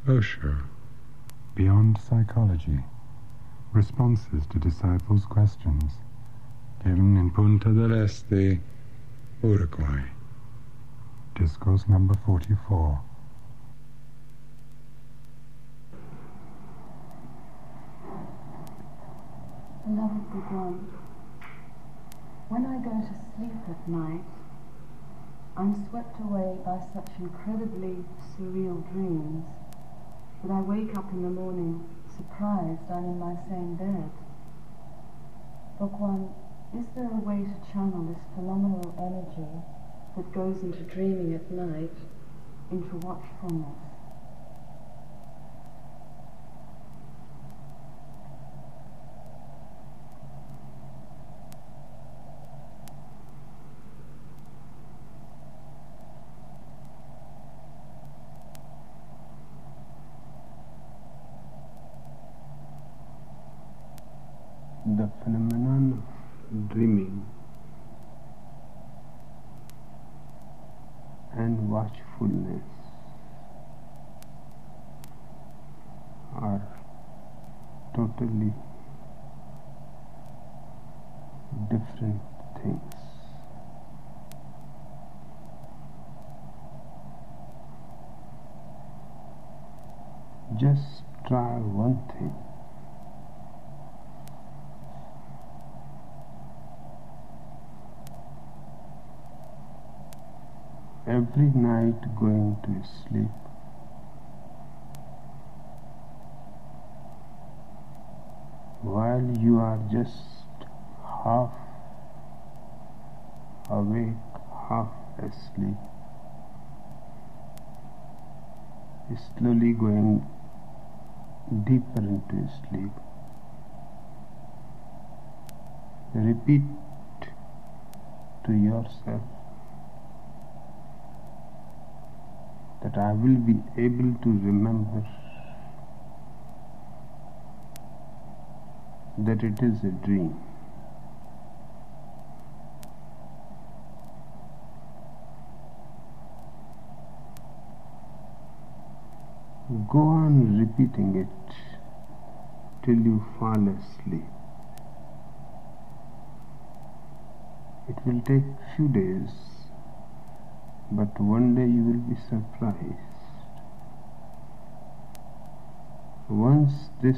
Osho. Beyond Psychology. Responses to Disciples' Questions. Given in Punta del Este, Uruguay. Discourse number 44. Beloved Bhagwan, when I go to sleep at night, I'm swept away by such incredibly surreal dreams that I wake up in the morning surprised I'm in my same bed. Bhagwan, is there a way to channel this phenomenal energy that goes into dreaming at night into watchfulness? The phenomenon of dreaming and watchfulness are totally different things. Just try one thing. Every night going to sleep, while you are just half awake, half asleep, slowly going deeper into sleep. Repeat to yourself that I will be able to remember that it is a dream. Go on repeating it till you fall asleep. It will take few days, but one day you will be surprised. Once this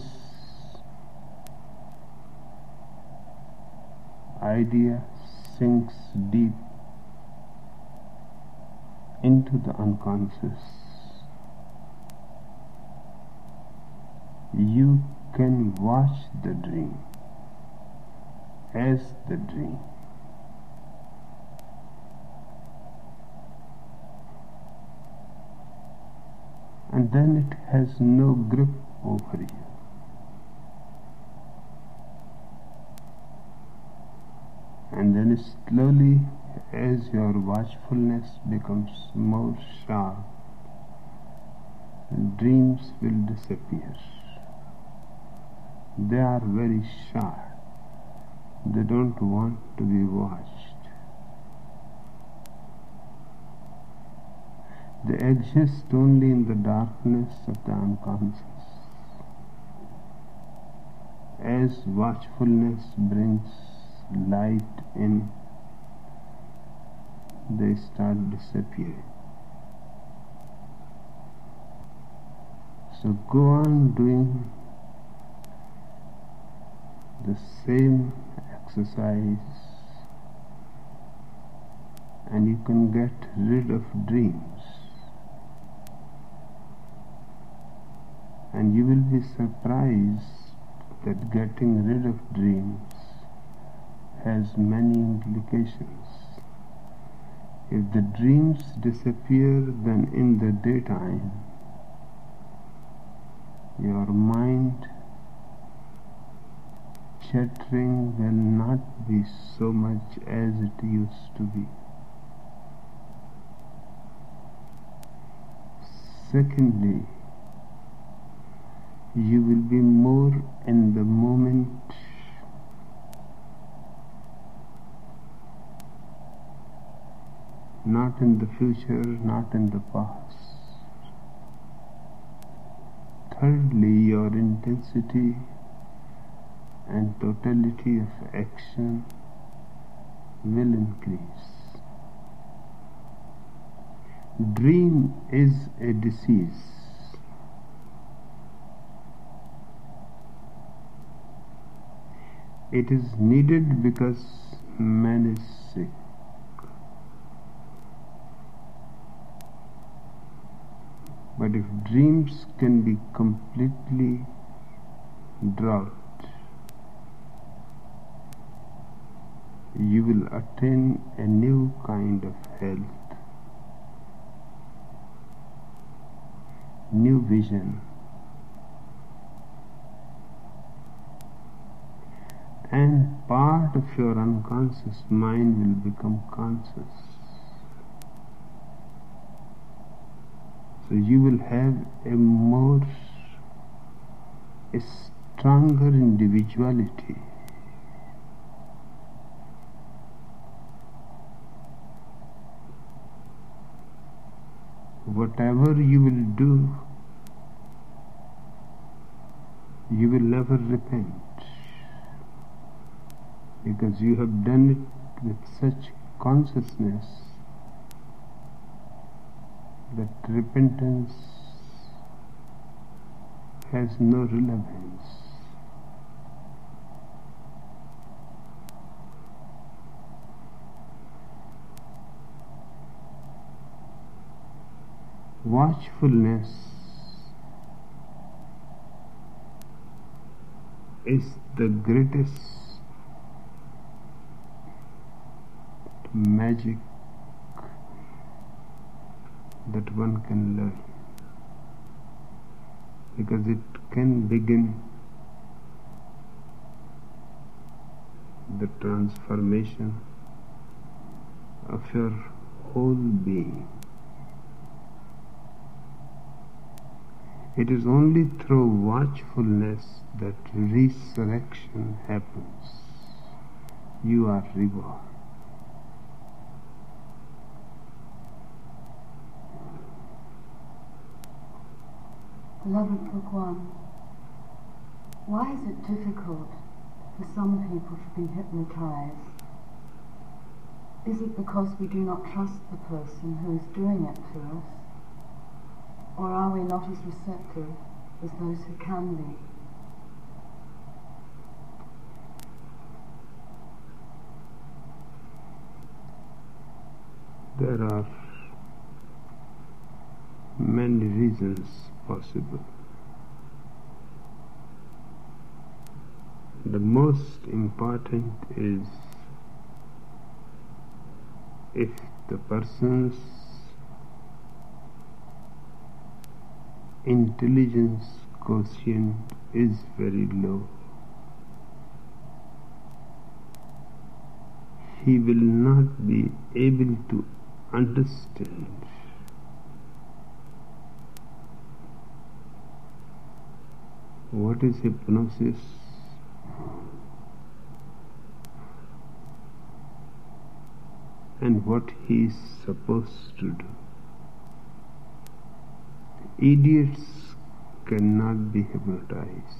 idea sinks deep into the unconscious, you can watch the dream as the dream. And then it has no grip over you. And then slowly, as your watchfulness becomes more sharp, dreams will disappear. They are very sharp. They don't want to be watched. They exist only in the darkness of the unconscious. As watchfulness brings light in, they start disappearing. So go on doing the same exercise and you can get rid of dreams. And you will be surprised that getting rid of dreams has many implications. If the dreams disappear, then in the daytime, your mind chattering will not be so much as it used to be. Secondly, you will be more in the moment, not in the future, not in the past. thirdly, your intensity and totality of action will increase. Dream is a disease. It is needed because man is sick. But if dreams can be completely dropped, you will attain a new kind of health, new vision, and part of your unconscious mind will become conscious. So you will have a stronger individuality. Whatever you will do, you will never repent, because you have done it with such consciousness that repentance has no relevance. Watchfulness is the greatest magic that one can learn, because it can begin the transformation of your whole being. It is only through watchfulness that resurrection happens. You are reborn. Beloved Bhagwan, why is it difficult for some people to be hypnotized? Is it because we do not trust the person who is doing it to us? Or are we not as receptive as those who can be? There are many reasons possible. The most important is if the person's intelligence quotient is very low, he will not be able to understand what is hypnosis and what he is supposed to do. Idiots cannot be hypnotized.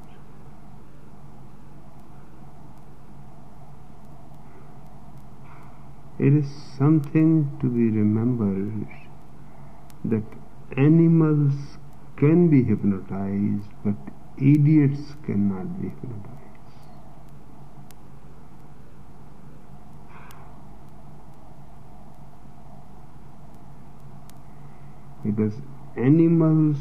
It is something to be remembered that animals can be hypnotized, but idiots cannot be hypnotized. Because animals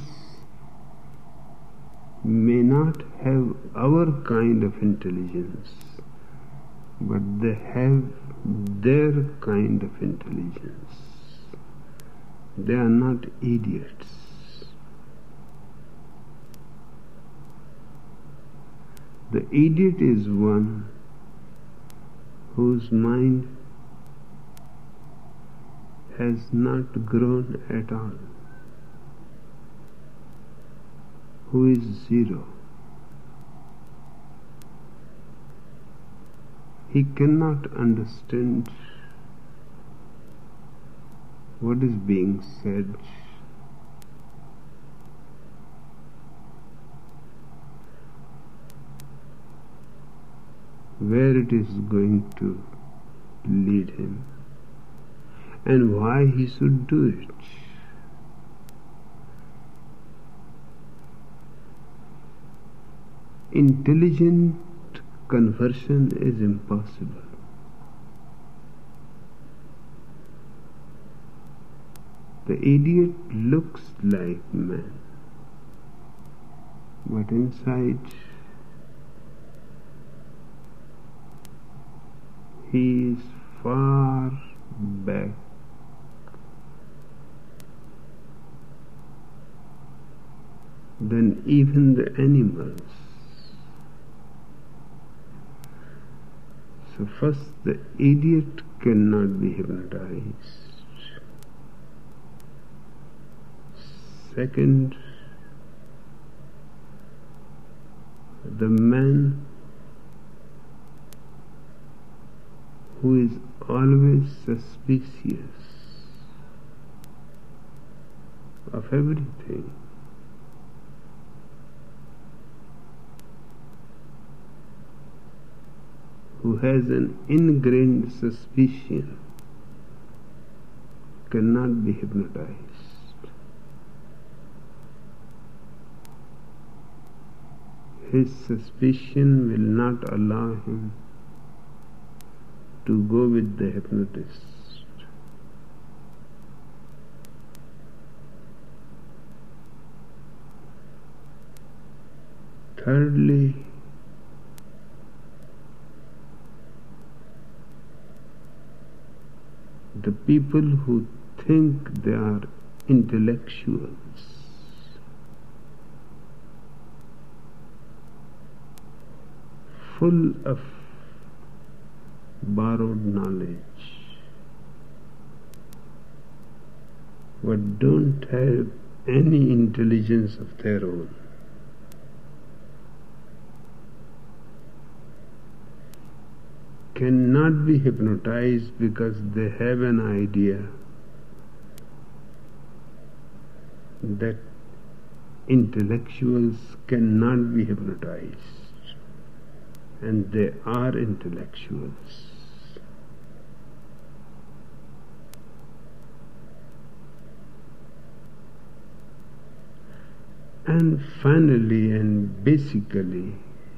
may not have our kind of intelligence, but they have their kind of intelligence. They are not idiots. The idiot is one whose mind has not grown at all, who is zero. He cannot understand what is being said. where it is going to lead him and why he should do it. Intelligent conversion is impossible. The idiot looks like man, but inside he is far back than even the animals. So first, the idiot cannot be hypnotized. Second, the man who is always suspicious of everything, who has an ingrained suspicion, cannot be hypnotized. His suspicion will not allow him to go with the hypnotist. Thirdly, the people who think they are intellectuals full of borrowed knowledge, but don't have any intelligence of their own. Cannot be hypnotized because they have an idea that intellectuals cannot be hypnotized. And they are intellectuals. And finally and basically,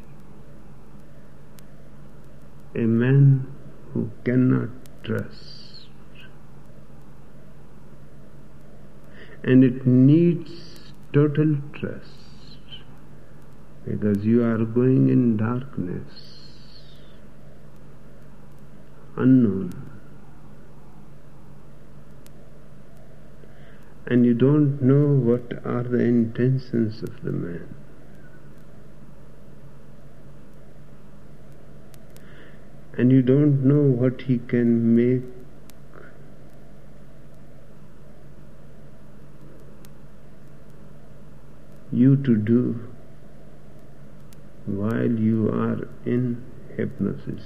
a man who cannot trust, and it needs total trust, because you are going in darkness, unknown, and you don't know what are the intentions of the man. And you don't know what he can make you to do while you are in hypnosis.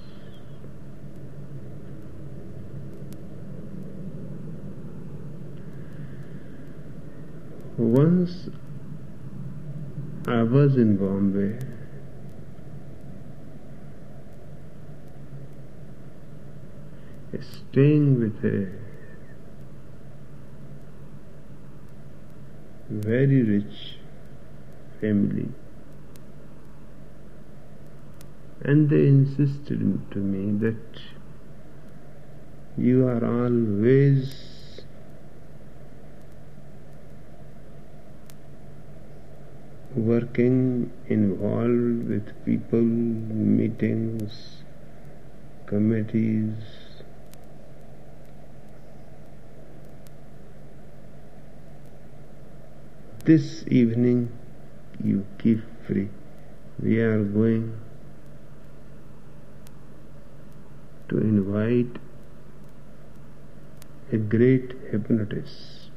Once I was in Bombay, staying with a very rich family, and they insisted to me that you are always working, involved with people, meetings, committees. This evening you keep free. We are going to invite a great hypnotist,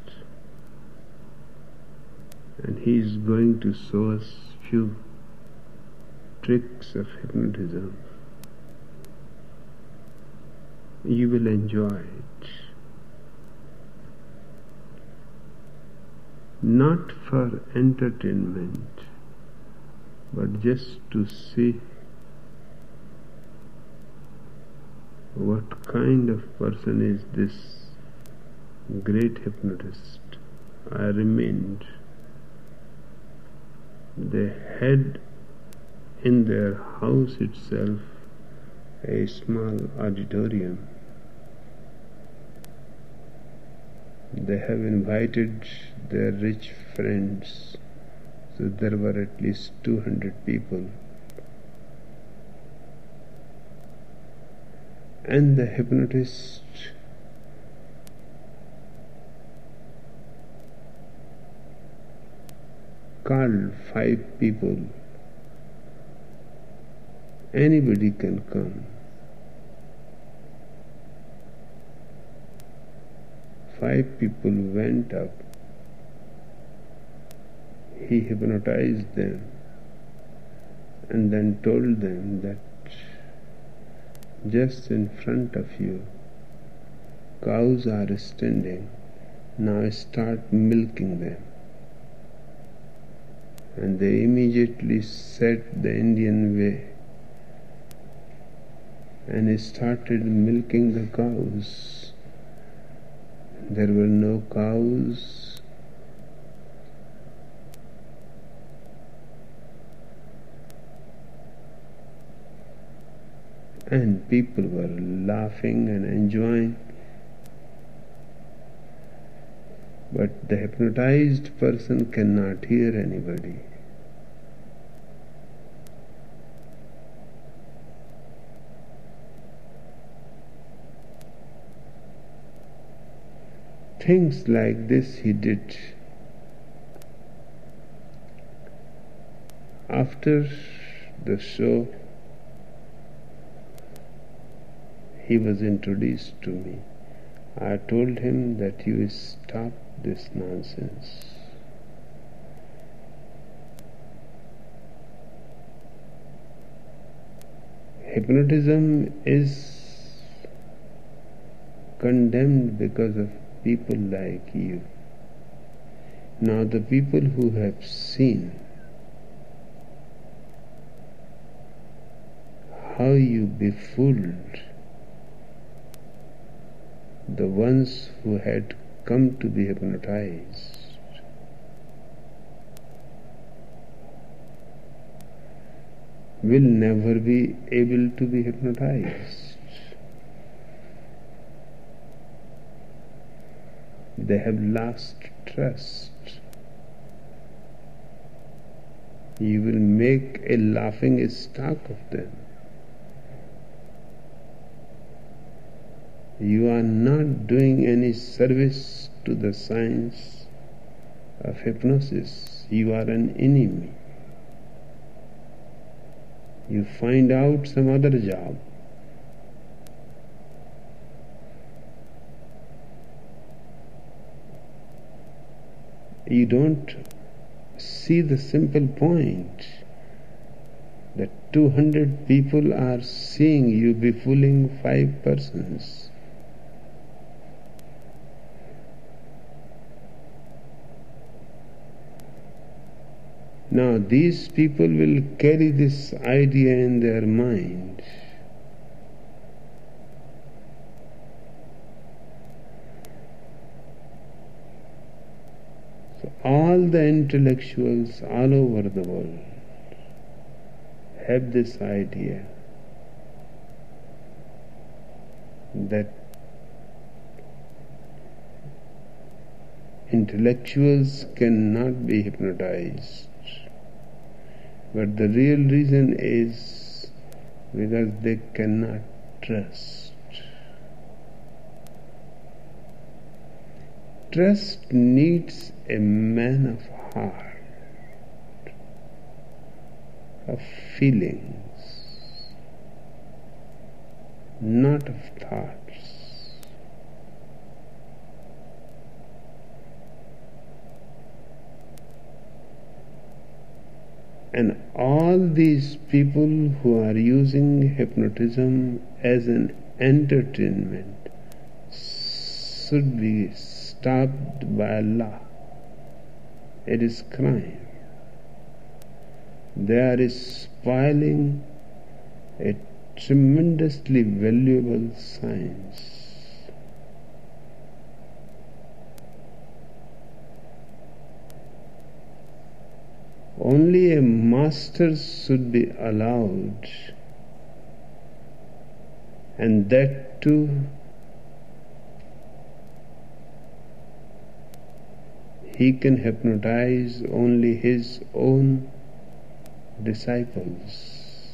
and he is going to show us few tricks of hypnotism. You will enjoy it. Not for entertainment, but just to see what kind of person is this great hypnotist? I remained. They had in their house itself a small auditorium. They have invited their rich friends, so there were at least 200 people. And the hypnotist called 5 people. Anybody can come. 5 people went up. He hypnotized them and then told them that just in front of you, cows are standing. Now start milking them. And they immediately set the Indian way and started milking the cows. There were no cows. And people were laughing and enjoying. But the hypnotized person cannot hear anybody. Things like this he did. After the show, he was introduced to me. I told him that you stop this nonsense. Hypnotism is condemned because of people like you. Now the people who have seen how you befooled the ones who had come to be hypnotized, will never be able to be hypnotized. They have lost trust. You will make a laughing stock of them. You are not doing any service to the science of hypnosis. You are an enemy. You find out some other job. You don't see the simple point that 200 people are seeing you befooling 5 persons. Now these people will carry this idea in their mind. So all the intellectuals all over the world have this idea that intellectuals cannot be hypnotized. But the real reason is because they cannot trust. Trust needs a man of heart, of feelings, not of thoughts. And all these people who are using hypnotism as an entertainment should be stopped by Allah. It is crime. They are spoiling a tremendously valuable science. Only a master should be allowed, and that too he can hypnotize only his own disciples,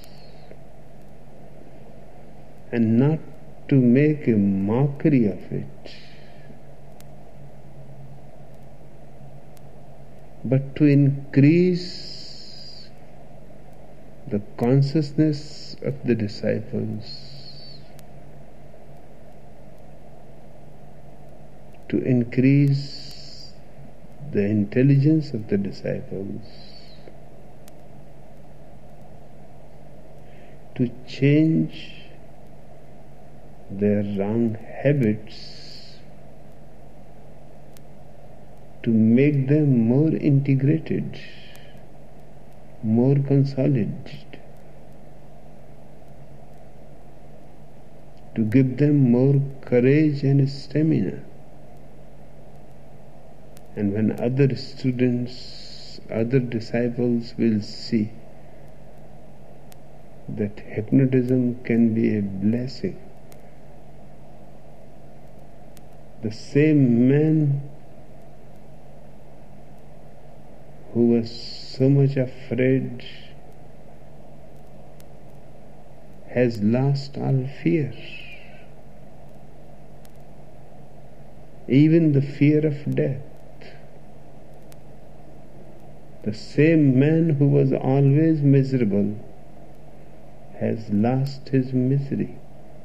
and not to make a mockery of it, but to increase the consciousness of the disciples, to increase the intelligence of the disciples, to change their wrong habits, to make them more integrated, more consolidated, to give them more courage and stamina. And when other students, other disciples will see that hypnotism can be a blessing, the same man who was so much afraid has lost all fear, even the fear of death. The same man who was always miserable has lost his misery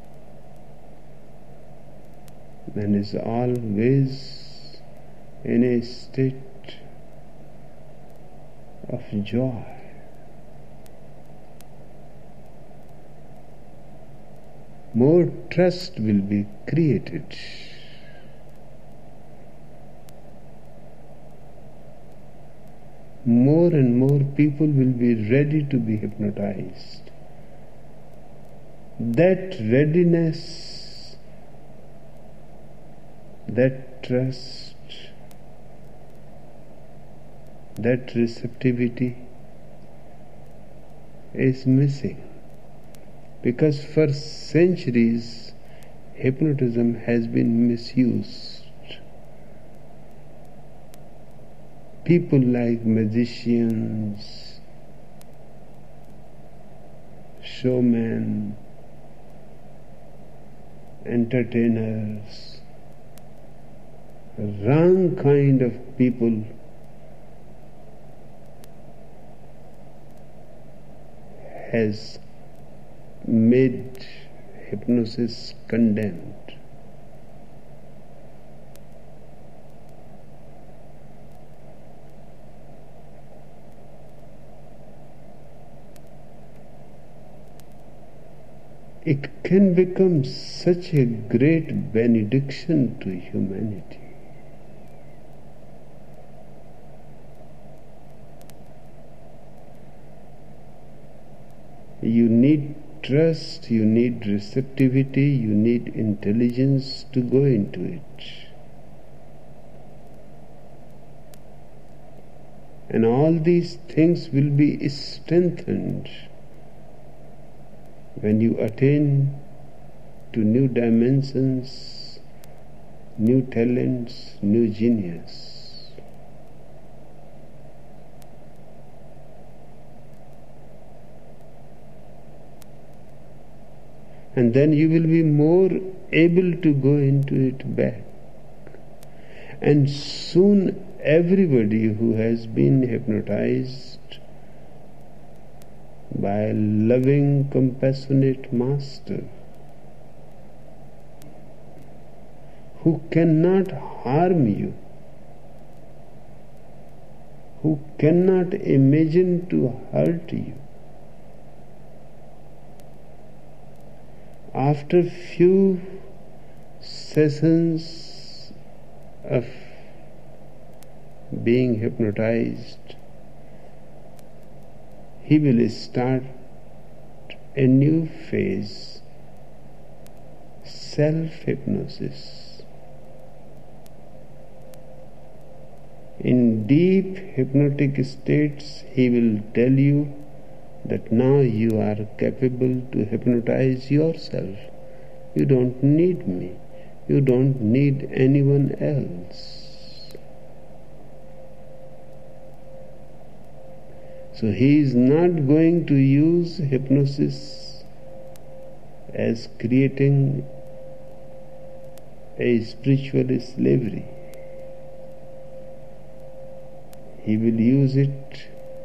and is always in a state of joy. More trust will be created. More and more people will be ready to be hypnotized. That readiness, that trust, that receptivity is missing, because for centuries hypnotism has been misused. People like magicians, showmen, entertainers, wrong kind of people has made hypnosis condemned. It can become such a great benediction to humanity. You need trust, you need receptivity, you need intelligence to go into it. And all these things will be strengthened when you attain to new dimensions, new talents, new genius. And then you will be more able to go into it back. And soon everybody who has been hypnotized by a loving, compassionate master who cannot harm you, who cannot imagine to hurt you, after few sessions of being hypnotized, he will start a new phase, self-hypnosis. In deep hypnotic states, he will tell you that now you are capable to hypnotize yourself. You don't need me. You don't need anyone else. So he is not going to use hypnosis as creating a spiritual slavery. He will use it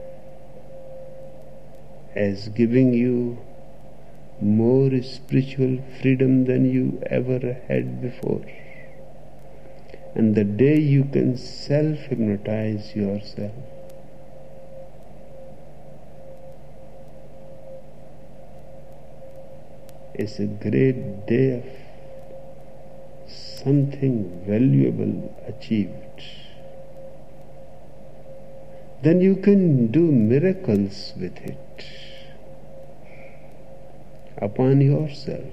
as giving you more spiritual freedom than you ever had before. And the day you can self-hypnotize yourself, is a great day of something valuable achieved. Then you can do miracles with it upon yourself.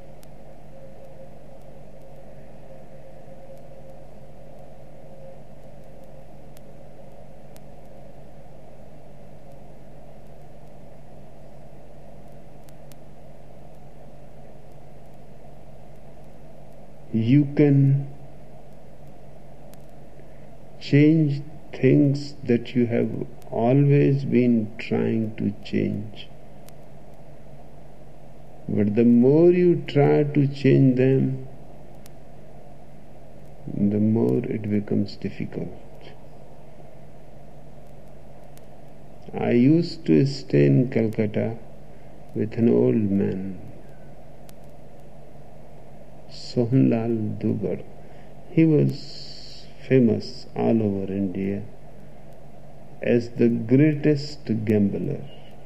You can change things that you have always been trying to change. But the more you try to change them, the more it becomes difficult. I used to stay in Calcutta with an old man, Sohanlal Dugar. He was famous all over India as the greatest gambler.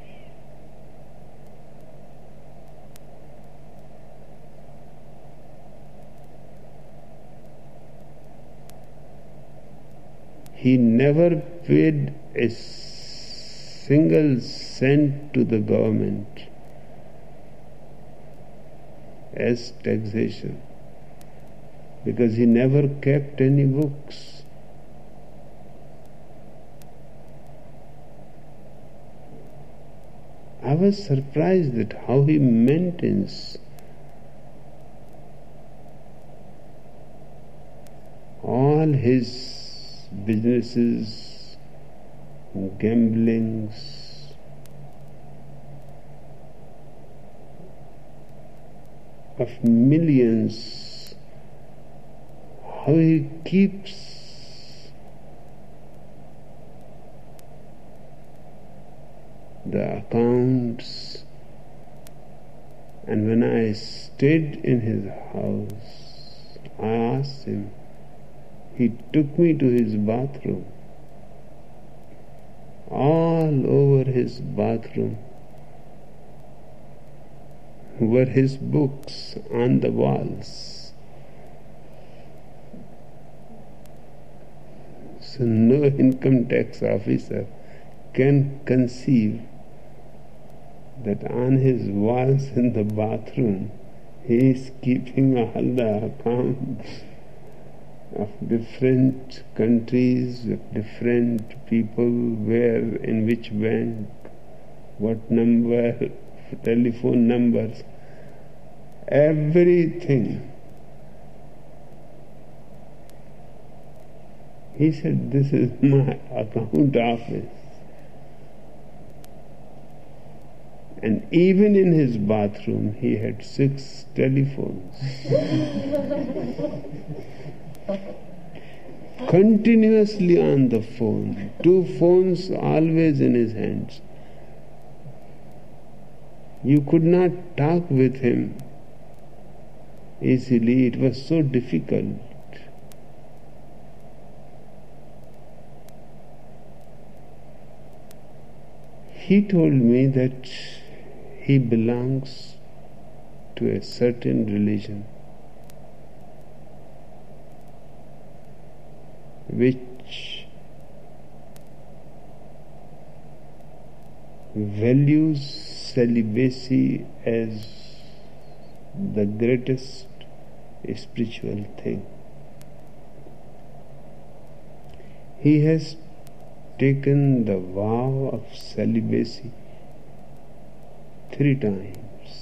He never paid a single cent to the government as taxation, because he never kept any books. I was surprised at how he maintains all his businesses, gamblings, of millions, how he keeps the accounts. And when I stayed in his house, I asked him. He took me to his bathroom. All over his bathroom were his books on the walls. So no income tax officer can conceive that on his walls in the bathroom he is keeping all the accounts of different countries, of different people, where, in which bank, what number, telephone numbers, everything. He said, "This is my account office." And even in his bathroom he had 6 telephones. Continuously on the phone, 2 phones always in his hands. You could not talk with him easily, it was so difficult. He told me that he belongs to a certain religion which values celibacy as the greatest spiritual thing. He has taken the vow of celibacy 3 times.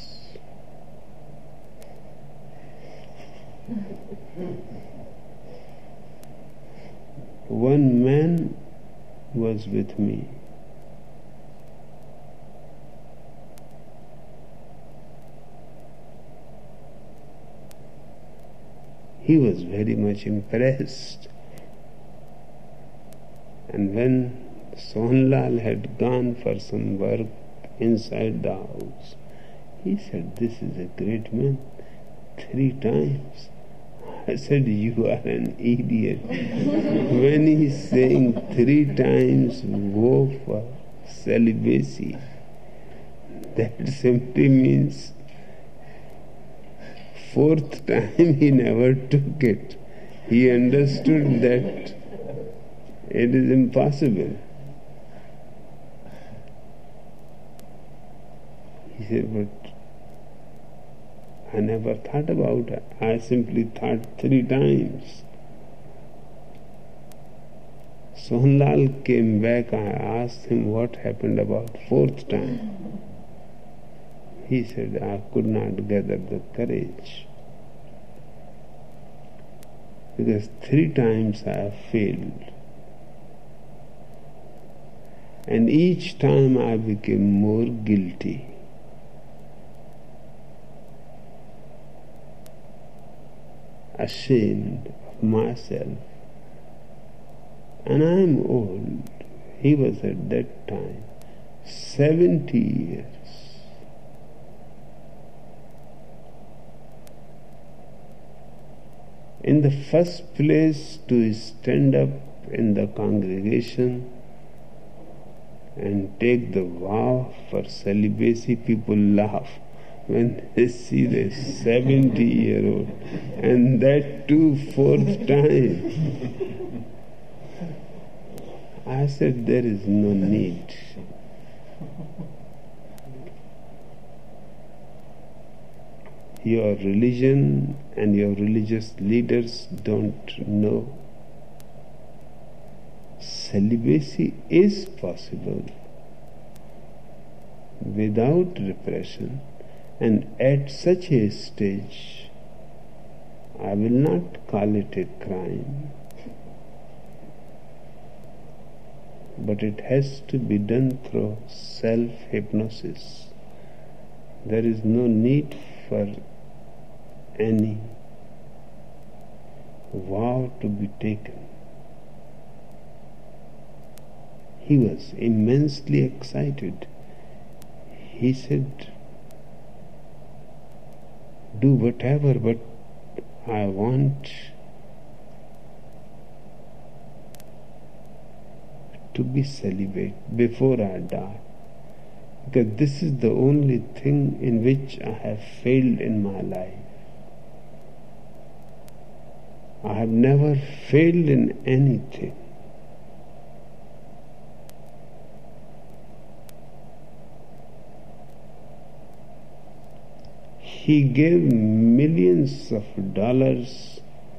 One man was with me. He was very much impressed. And when Sohanlal had gone for some work inside the house, he said, "This is a great man." 3 times. I said, "You are an idiot." When he is saying 3 times go for celibacy, that simply means 4th time he never took it. He understood that it is impossible. He said, "But I never thought about it. I simply thought 3 times." Sohanlal came back. I asked him what happened about 4th time. He said, "I could not gather the courage. Because 3 times I have failed. And each time I became more guilty. Ashamed of myself. And I am old. He was at that time 70 years. In the first place, to stand up in the congregation and take the vow for celibacy, people laugh when they see the 70-year-old, and that too 4th time. I said, there is no need. Your religion and your religious leaders don't know. Celibacy is possible without repression, and at such a stage, I will not call it a crime, but it has to be done through self-hypnosis. There is no need for any vow to be taken. He was immensely excited. He said, "Do whatever, but I want to be celibate before I die, because this is the only thing in which I have failed in my life. I have never failed in anything. He gave millions of dollars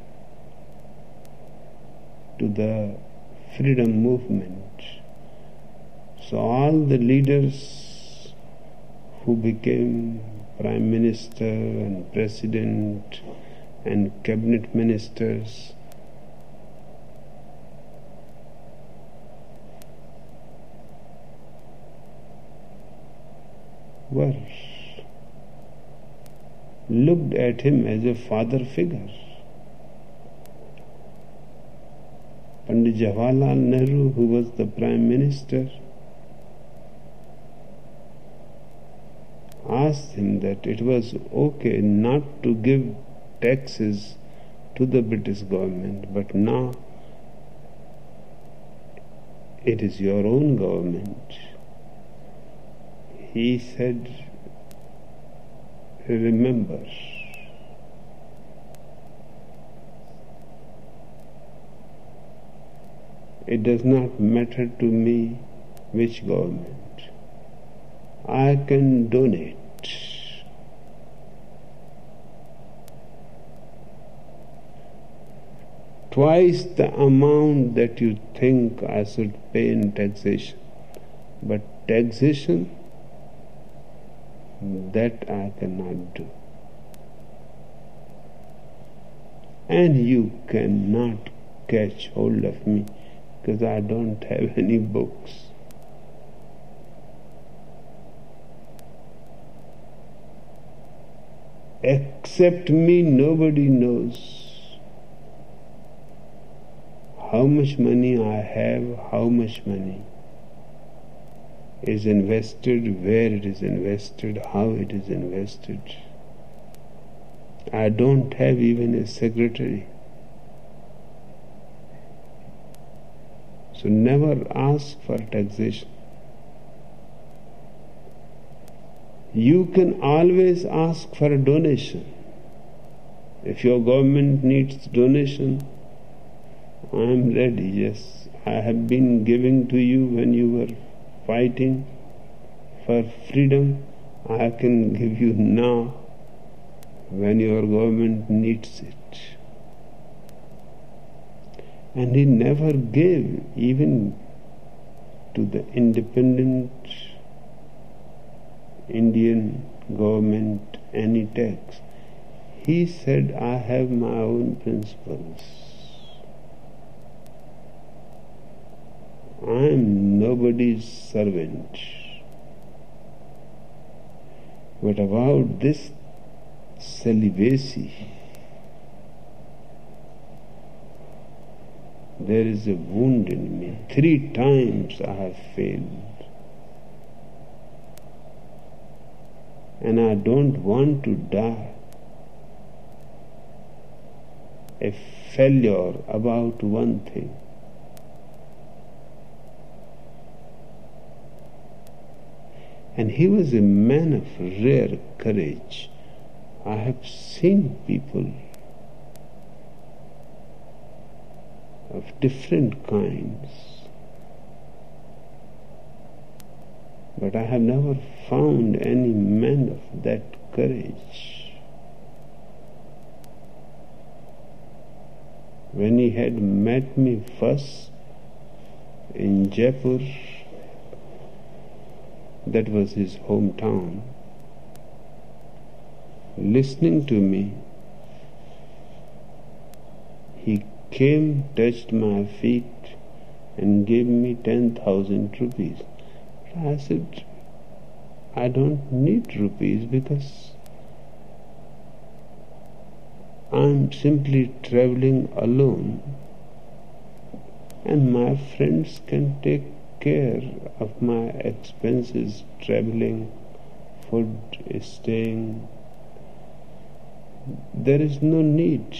to the freedom movement. So all the leaders who became prime minister and president and cabinet ministers looked at him as a father figure. Pandit Jawaharlal Nehru, who was the prime minister, asked him that it was okay not to give taxes to the British government, but now it is your own government. He said, "Remember, it does not matter to me which government. I can donate. Twice the amount that you think I should pay in taxation. But taxation, that I cannot do. And you cannot catch hold of me because I don't have any books. Except me, nobody knows how much money I have, how much money is invested, where it is invested, how it is invested. I don't have even a secretary. So never ask for taxation. You can always ask for a donation. If your government needs donation, I am ready, yes. I have been giving to you when you were fighting for freedom. I can give you now when your government needs it. And he never gave even to the independent Indian government any tax. He said, I have my own principles. I am nobody's servant. But about this celibacy, there is a wound in me. 3 times I have failed. And I don't want to die a failure about one thing. And he was a man of rare courage. I have seen people of different kinds, but I have never found any man of that courage. When he had met me first in Jaipur, that was his hometown, listening to me, he came, touched my feet and gave me 10,000 rupees. I said, I don't need rupees because I'm simply traveling alone and my friends can take care of my expenses, traveling, food, staying. There is no need.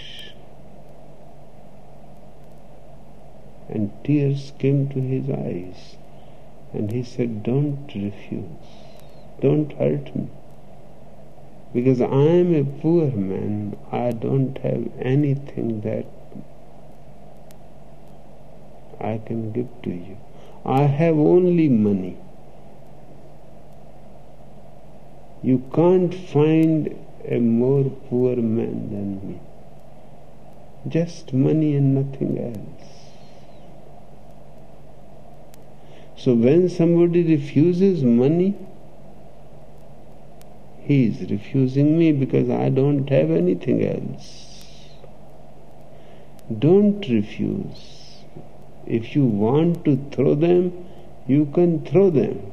And tears came to his eyes. And he said, don't refuse. Don't hurt me. Because I am a poor man. I don't have anything that I can give to you. I have only money. You can't find a more poor man than me. Just money and nothing else. So when somebody refuses money, he is refusing me because I don't have anything else. Don't refuse. If you want to throw them, you can throw them.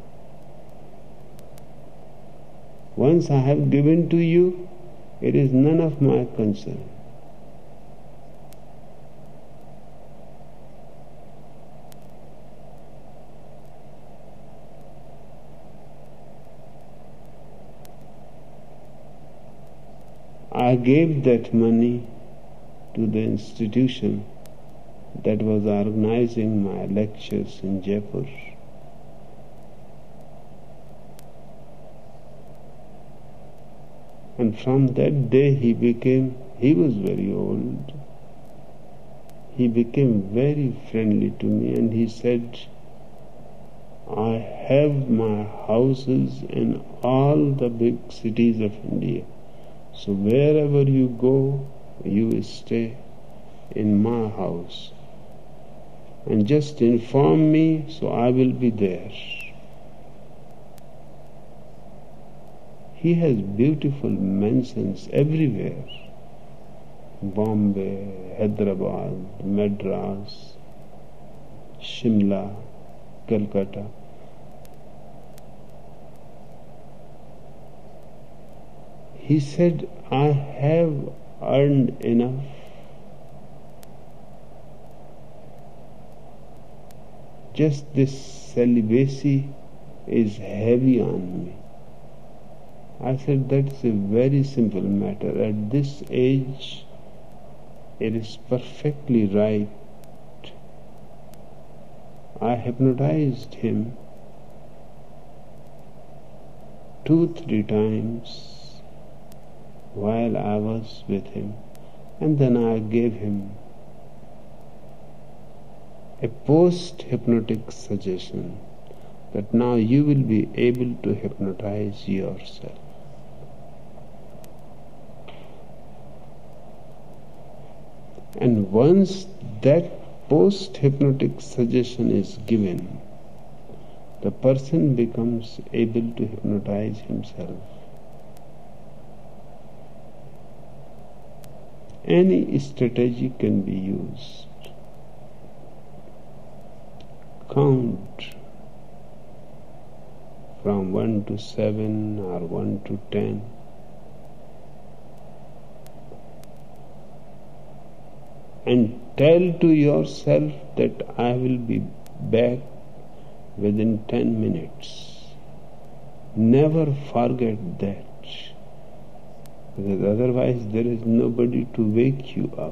Once I have given to you, it is none of my concern. I gave that money to the institution that was organizing my lectures in Jaipur. And from that day he was very old. He became very friendly to me and he said, I have my houses in all the big cities of India. So wherever you go, you stay in my house. And just inform me, so I will be there. He has beautiful mansions everywhere. Bombay, Hyderabad, Madras, Shimla, Calcutta. He said, I have earned enough just this celibacy is heavy on me. I said, that's a very simple matter. At this age, it is perfectly right. I hypnotized him 2-3 times while I was with him, and then I gave him a post-hypnotic suggestion that now you will be able to hypnotize yourself. And once that post-hypnotic suggestion is given, the person becomes able to hypnotize himself. Any strategy can be used. Count from 1 to 7 or 1 to 10. And tell to yourself that I will be back within 10 minutes. Never forget that, because otherwise there is nobody to wake you up.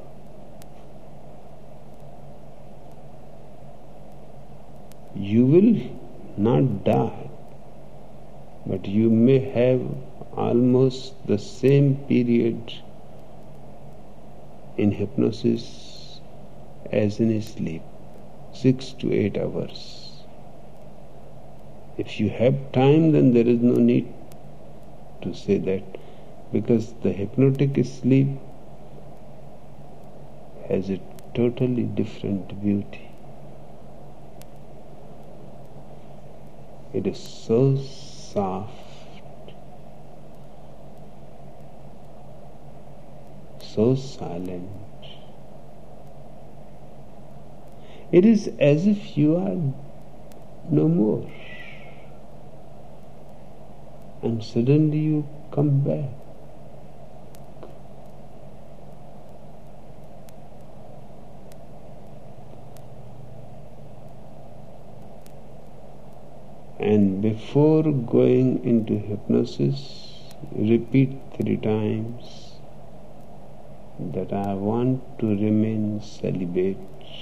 You will not die, but you may have almost the same period in hypnosis as in sleep, 6 to 8 hours. If you have time, then there is no need to say that, because the hypnotic sleep has a totally different beauty. It is so soft, so silent. It is as if you are no more, and suddenly you come back. And before going into hypnosis, repeat 3 times that I want to remain celibate.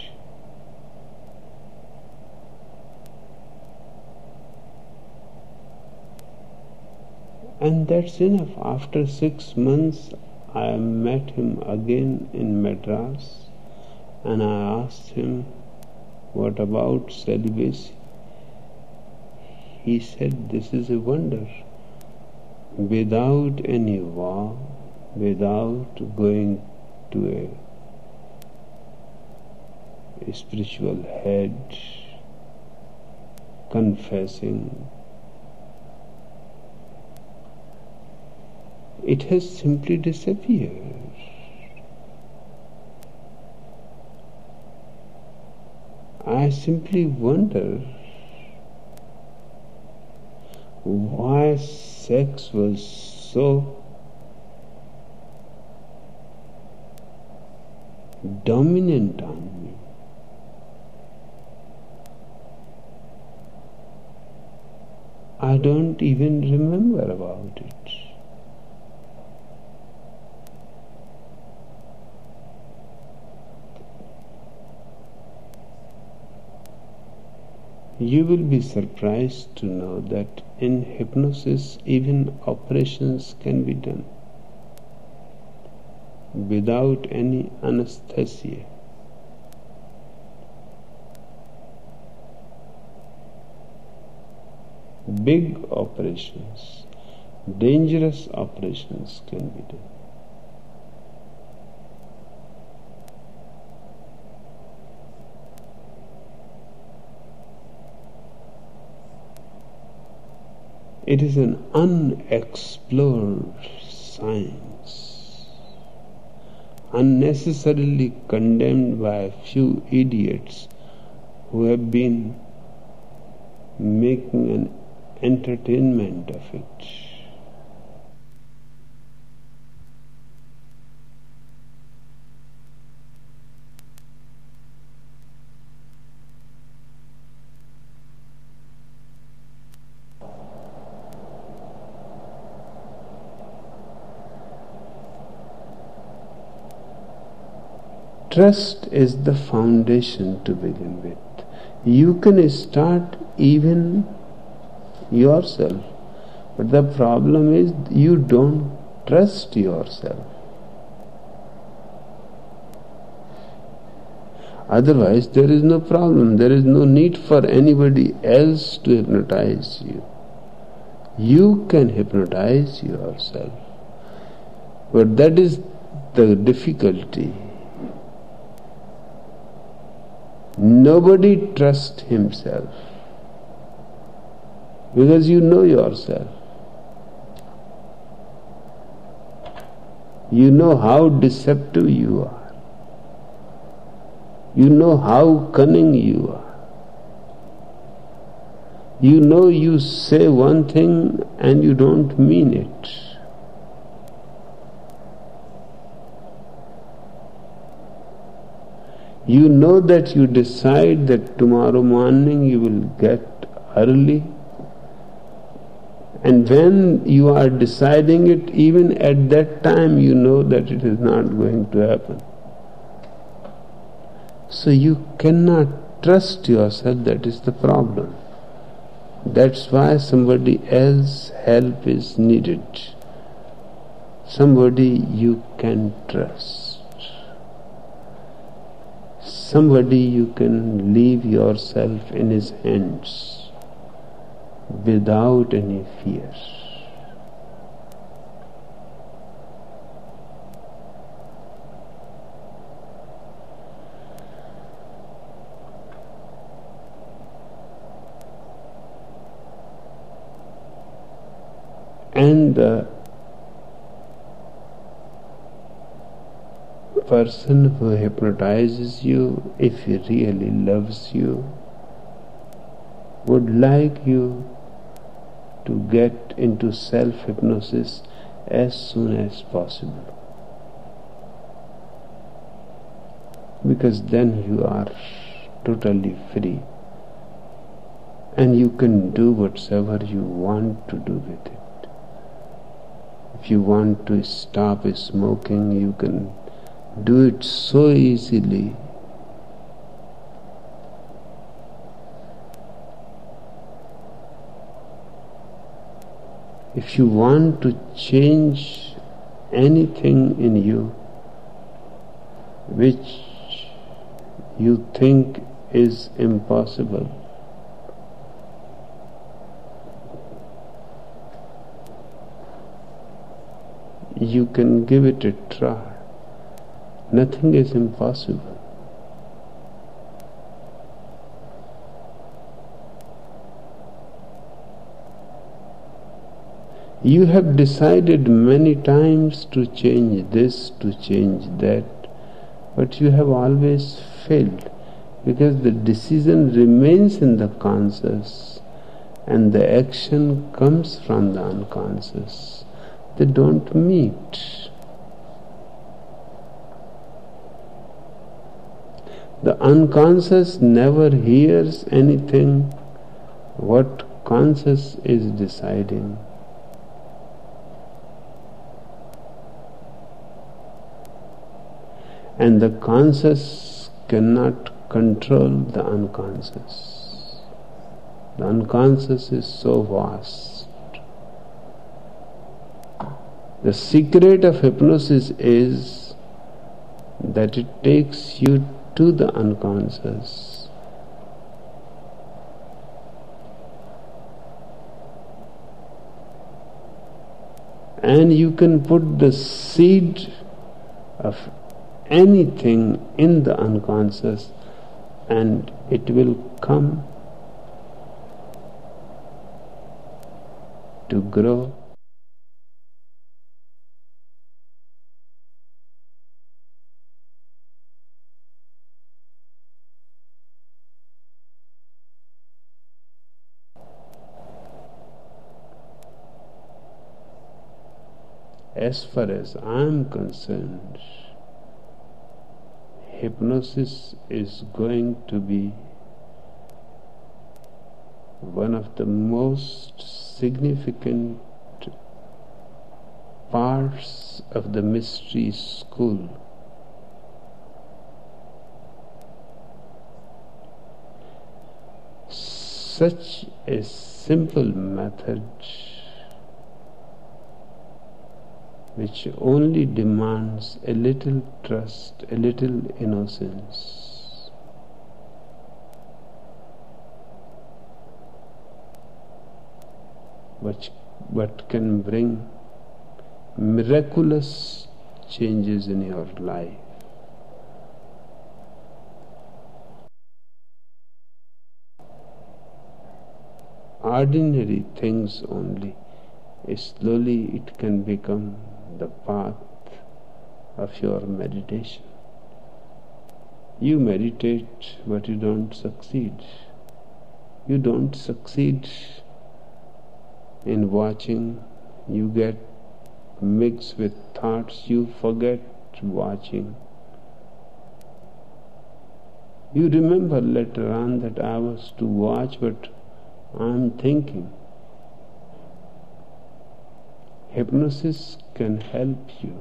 And that's enough. After 6 months, I met him again in Madras, and I asked him, what about celibacy? He said, this is a wonder. Without any vow, without going to a spiritual head, confessing, it has simply disappeared. I simply wonder why sex was so dominant on me. I don't even remember about it. You will be surprised to know that in hypnosis even operations can be done without any anesthesia. big operations, dangerous operations can be done. It is an unexplored science, unnecessarily condemned by a few idiots who have been making an entertainment of it. Trust is the foundation to begin with. You can start even yourself, but the problem is you don't trust yourself. Otherwise, there is no problem. There is no need for anybody else to hypnotize you. You can hypnotize yourself. But that is the difficulty. Nobody trusts himself because you know yourself. You know how deceptive you are. You know how cunning you are. You know you say one thing and you don't mean it. You know that you decide that tomorrow morning you will get early, and when you are deciding it, even at that time you know that it is not going to happen. So you cannot trust yourself, that is the problem. That's why somebody else's help is needed. Somebody you can trust. Somebody you can leave yourself in his hands without any fear. And the person who hypnotizes you, if he really loves you, would like you to get into self-hypnosis as soon as possible. Because then you are totally free and you can do whatever you want to do with it. If you want to stop smoking, you can do it so easily. If you want to change anything in you which you think is impossible, you can give it a try. Nothing is impossible. You have decided many times to change this, to change that, but you have always failed because the decision remains in the conscious and the action comes from the unconscious. They don't meet. The unconscious never hears anything what conscious is deciding. And the conscious cannot control the unconscious. The unconscious is so vast. The secret of hypnosis is that it takes you to the unconscious And you can put the seed of anything in the unconscious and it will come to grow. As far as I am concerned, hypnosis is going to be one of the most significant parts of the mystery school. Such a simple method which only demands a little trust, a little innocence. But can bring miraculous changes in your life. Ordinary things only, slowly it can become the path of your meditation. You meditate, but you don't succeed. You don't succeed in watching. You get mixed with thoughts. You forget watching. You remember later on that I was to watch, but I'm thinking. Hypnosis can help you,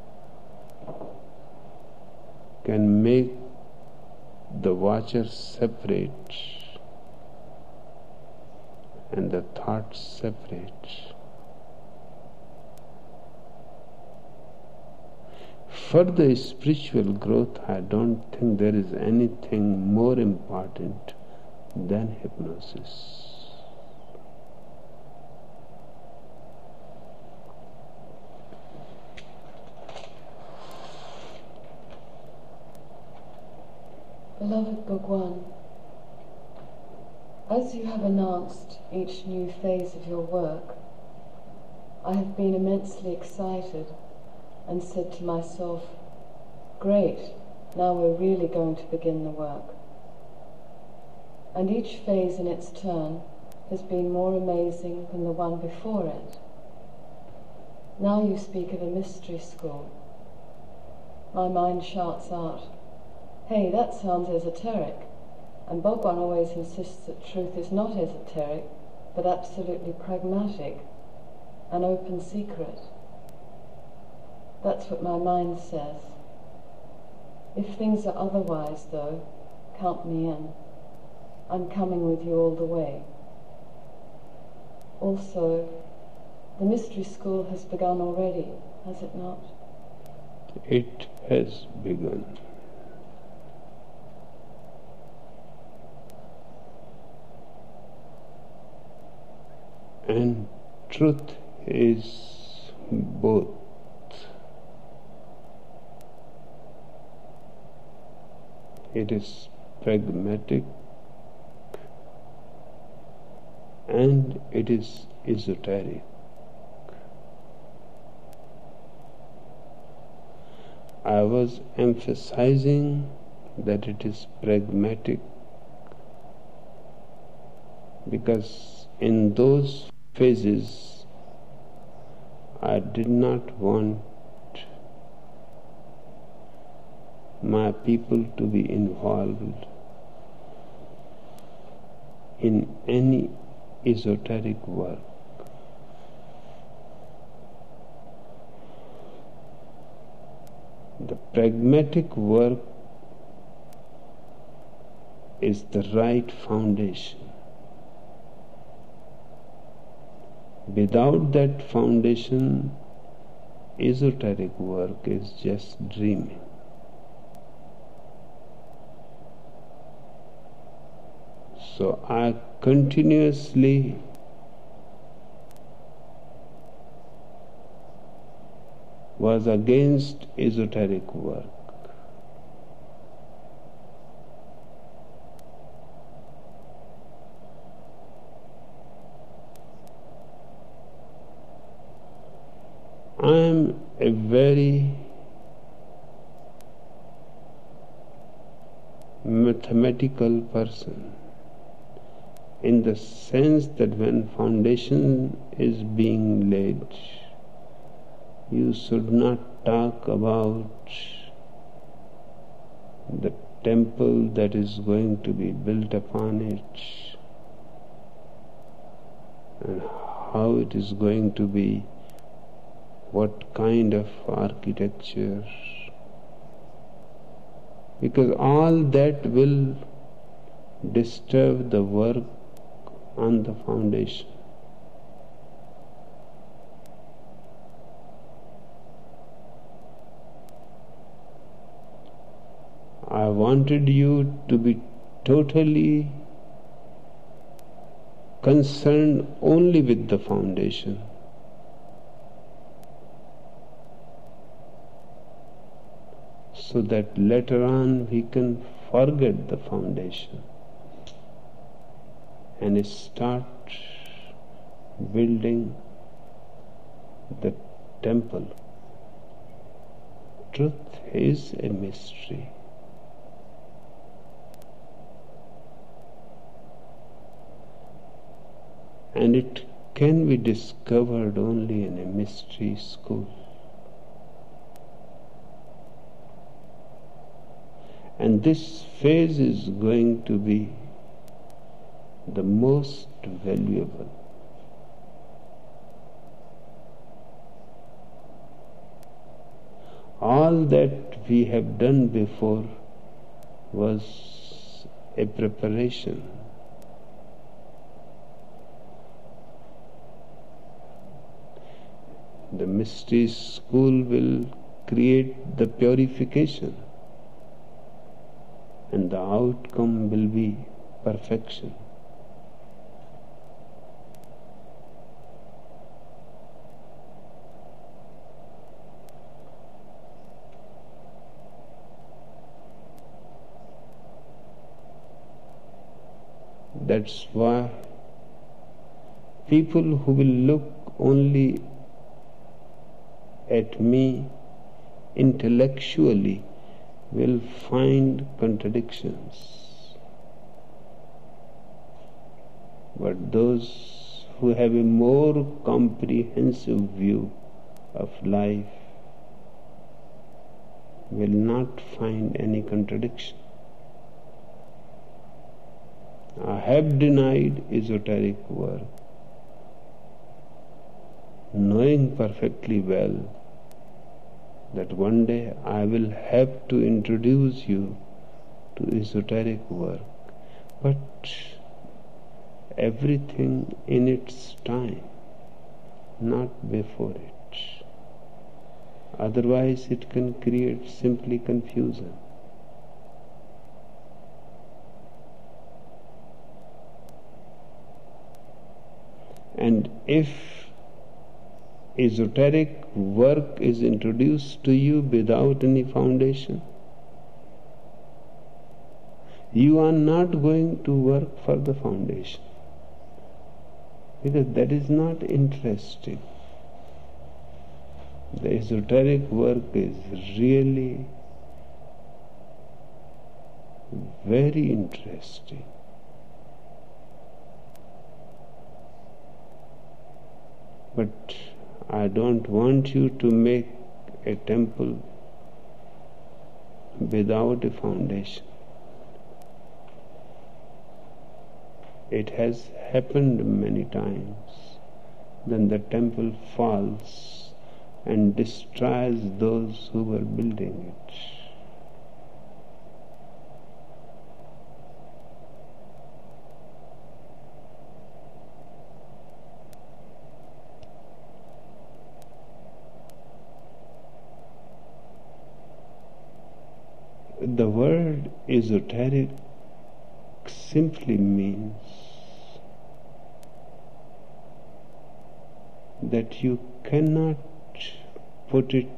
can make the watcher separate and the thoughts separate. For the spiritual growth, I don't think there is anything more important than hypnosis. Beloved Bhagwan, as you have announced each new phase of your work, I have been immensely excited and said to myself, great, now we're really going to begin the work. And each phase in its turn has been more amazing than the one before it. Now you speak of a mystery school. My mind shouts out, hey, that sounds esoteric. And Bhagwan always insists that truth is not esoteric, but absolutely pragmatic, an open secret. That's what my mind says. If things are otherwise, though, count me in. I'm coming with you all the way. Also, the mystery school has begun already, has it not? It has begun. And truth is both. It is pragmatic and it is esoteric. I was emphasizing that it is pragmatic because in those phases I did not want my people to be involved in any esoteric work. The pragmatic work is the right foundation. Without that foundation, esoteric work is just dreaming. So I continuously was against esoteric work. I am a very mathematical person, in the sense that when foundation is being laid, you should not talk about the temple that is going to be built upon it and how it is going to be, what kind of architecture, because all that will disturb the work on the foundation. I wanted you to be totally concerned only with the foundation. So that later on we can forget the foundation and start building the temple. Truth is a mystery. And it can be discovered only in a mystery school. And this phase is going to be the most valuable. All that we have done before was a preparation. The mystery school will create the purification, and the outcome will be perfection. That's why people who will look only at me intellectually will find contradictions. But those who have a more comprehensive view of life will not find any contradiction. I have denied esoteric work, knowing perfectly well that one day I will have to introduce you to esoteric work, but everything in its time, not before it. Otherwise it can create simply confusion. And if esoteric work is introduced to you without any foundation, you are not going to work for the foundation, because that is not interesting. The esoteric work is really very interesting. But I don't want you to make a temple without a foundation. It has happened many times. Then the temple falls and destroys those who were building it. The word esoteric simply means that you cannot put it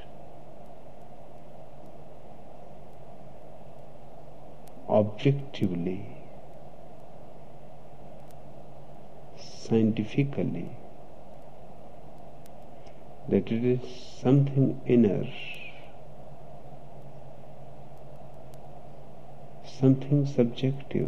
objectively, scientifically, that it is something inner, something subjective,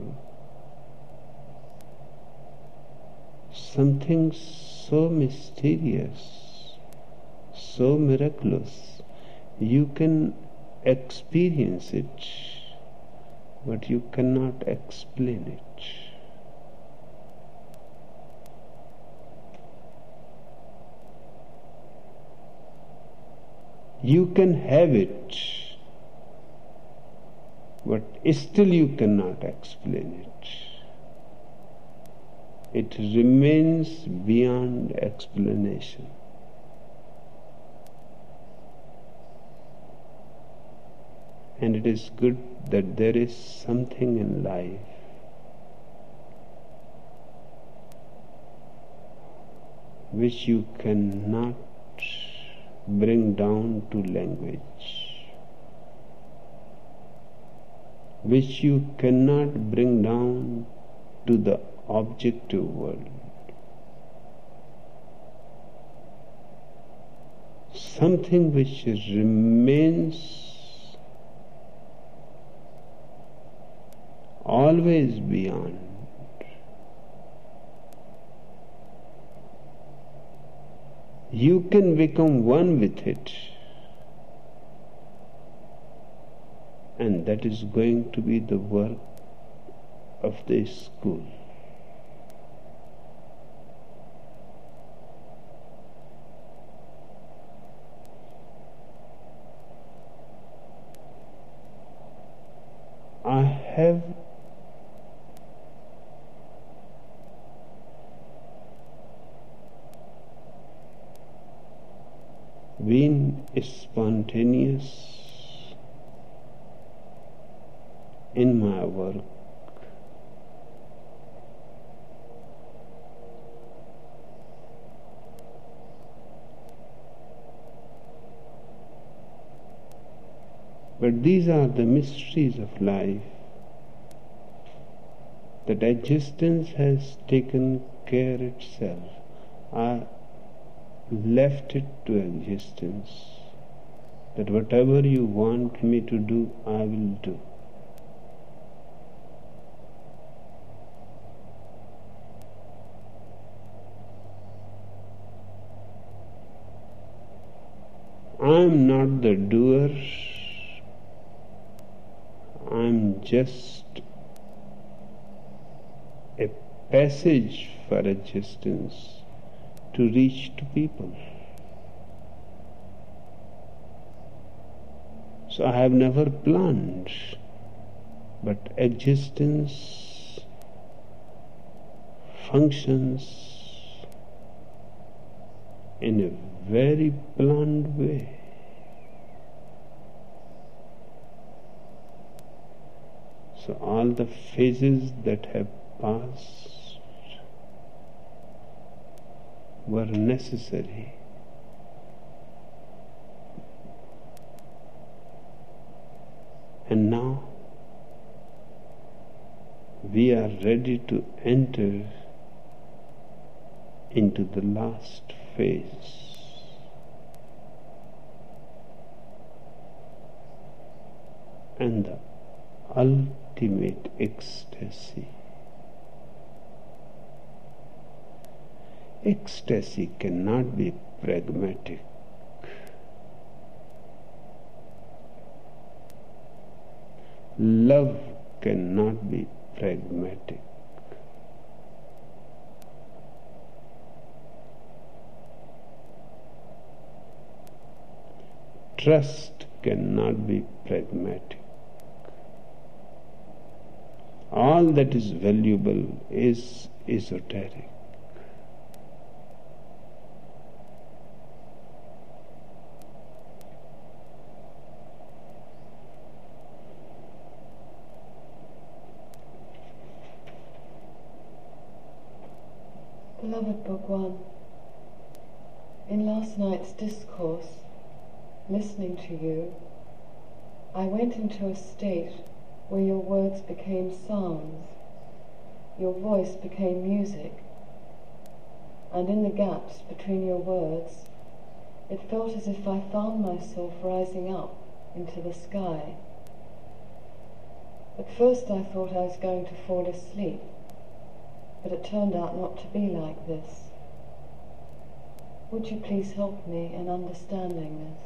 something so mysterious, so miraculous. You can experience it, but you cannot explain it. You can have it, but still you cannot explain it. It remains beyond explanation. And it is good that there is something in life which you cannot bring down to language, which you cannot bring down to the objective world. Something which remains always beyond. You can become one with it, and that is going to be the work of this school. I have been spontaneous in my work. But these are the mysteries of life, that existence has taken care itself. I left it to existence, that whatever you want me to do, I will do. I am not the doer, I am just a passage for existence to reach to people. So I have never planned, but existence functions in a very planned way. So all the phases that have passed were necessary. And now we are ready to enter into the last phase. And the ultimate ecstasy. Ecstasy cannot be pragmatic. Love cannot be pragmatic. Trust cannot be pragmatic. All that is valuable is esoteric. Beloved Bhagwan, in last night's discourse, listening to you, I went into a state where your words became sounds, your voice became music, and in the gaps between your words, it felt as if I found myself rising up into the sky. At first I thought I was going to fall asleep, but it turned out not to be like this. Would you please help me in understanding this?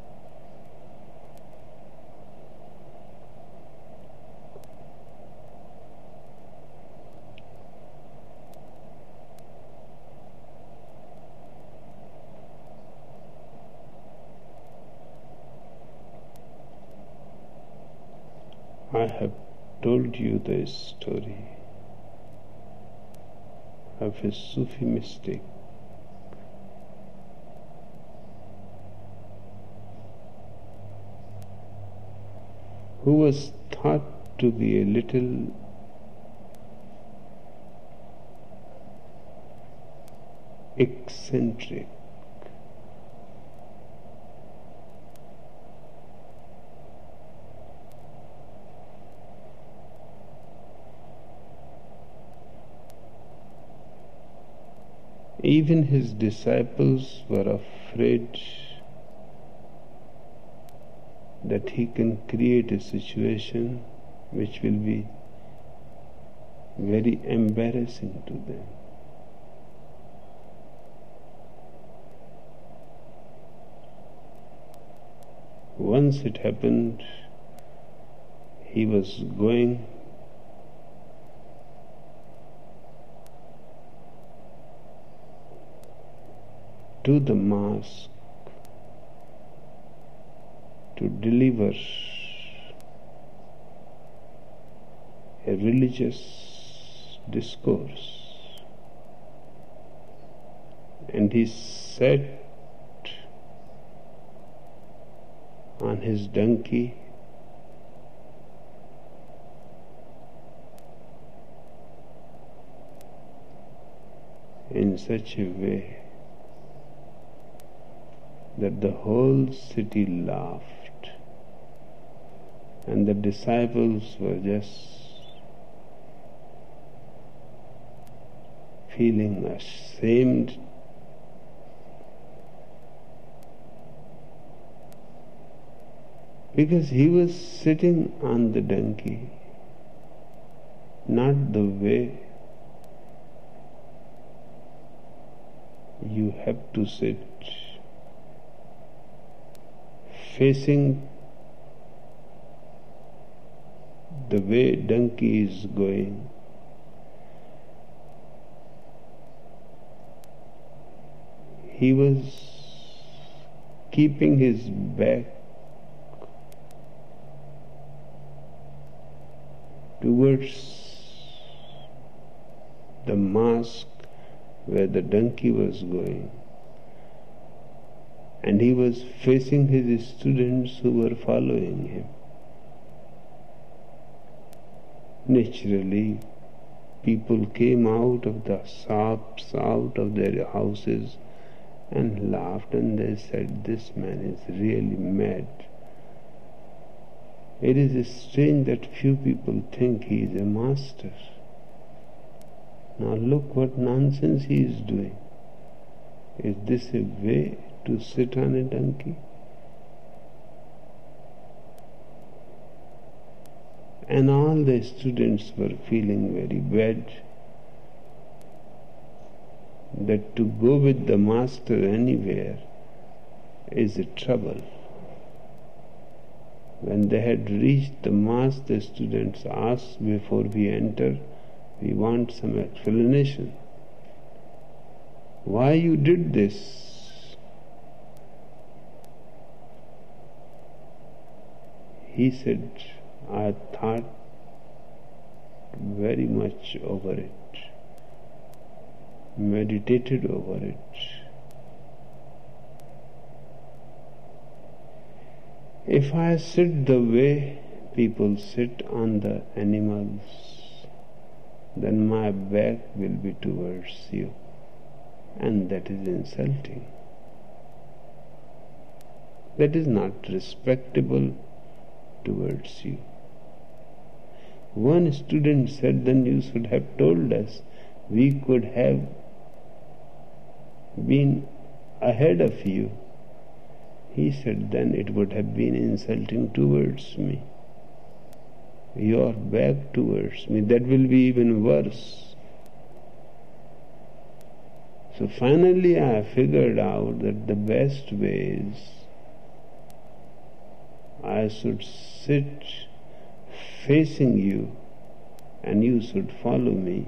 I have told you the story of a Sufi mystic who was thought to be a little eccentric. Even his disciples were afraid that he can create a situation which will be very embarrassing to them. Once it happened, he was going to the mosque to deliver a religious discourse, and he sat on his donkey in such a way that the whole city laughed, and the disciples were just feeling ashamed because he was sitting on the donkey, not the way you have to sit, facing the way donkey is going. He was keeping his back towards the mosque where the donkey was going, and he was facing his students who were following him. Naturally, people came out of the shops, out of their houses, and laughed, and they said, "This man is really mad. It is strange that few people think he is a master. Now look what nonsense he is doing. Is this a way to sit on a donkey?" And all the students were feeling very bad that to go with the master anywhere is a trouble. When they had reached the mosque, the students asked, "Before we enter, we want some explanation. Why you did this?" He said, "I thought very much over it, meditated over it. If I sit the way people sit on the animals, then my back will be towards you, and that is insulting. That is not respectable towards you. One student said, then you should have told us. We could have been ahead of you. He said, then it would have been insulting towards me. Your back towards me, that will be even worse. So finally I figured out that the best way is I should sit facing you and you should follow me.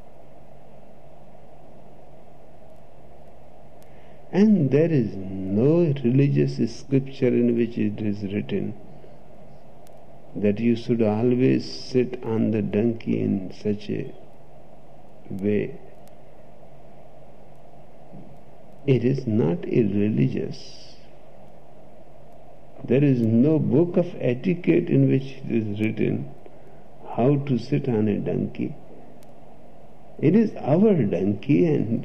And there is no religious scripture in which it is written that you should always sit on the donkey in such a way. It is not irreligious. There is no book of etiquette in which it is written how to sit on a donkey. It is our donkey and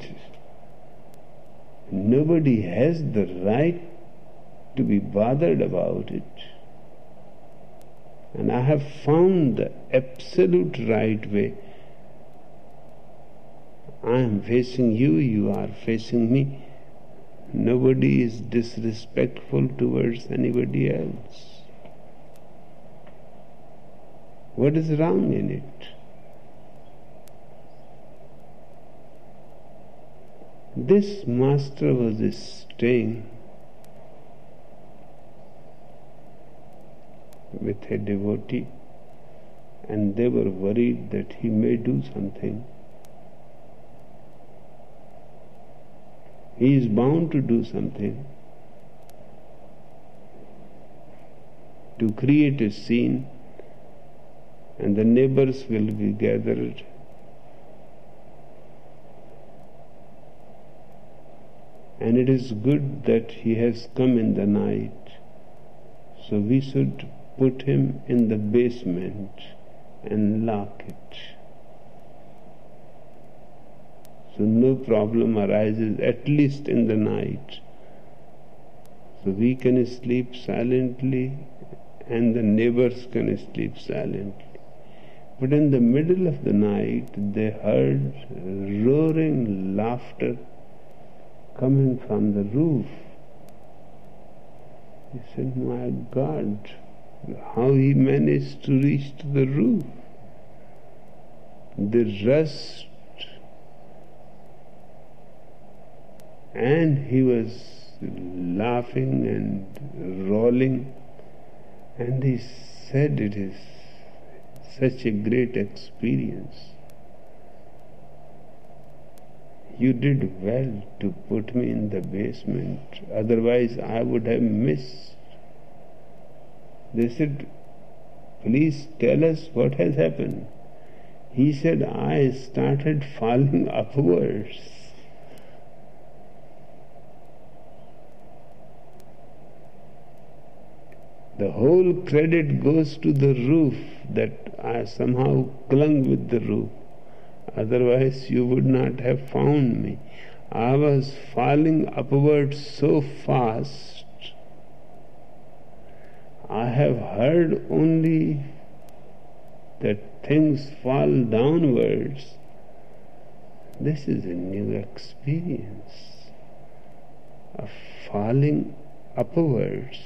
nobody has the right to be bothered about it. And I have found the absolute right way. I am facing you, you are facing me. Nobody is disrespectful towards anybody else. What is wrong in it? This master was staying with a devotee, and they were worried that he may do something. He is bound to do something to create a scene, and the neighbors will be gathered. And it is good that he has come in the night, so we should put him in the basement and lock it. So no problem arises, at least in the night. So we can sleep silently and the neighbors can sleep silently. But in the middle of the night they heard roaring laughter coming from the roof. He said, my God, how he managed to reach to the roof. They rushed, and he was laughing and rolling, and he said, it is such a great experience. You did well to put me in the basement, otherwise I would have missed. They said, please tell us what has happened. He said, I started falling upwards. The whole credit goes to the roof, that I somehow clung with the roof. Otherwise you would not have found me. I was falling upwards so fast. I have heard only that things fall downwards. This is a new experience of falling upwards.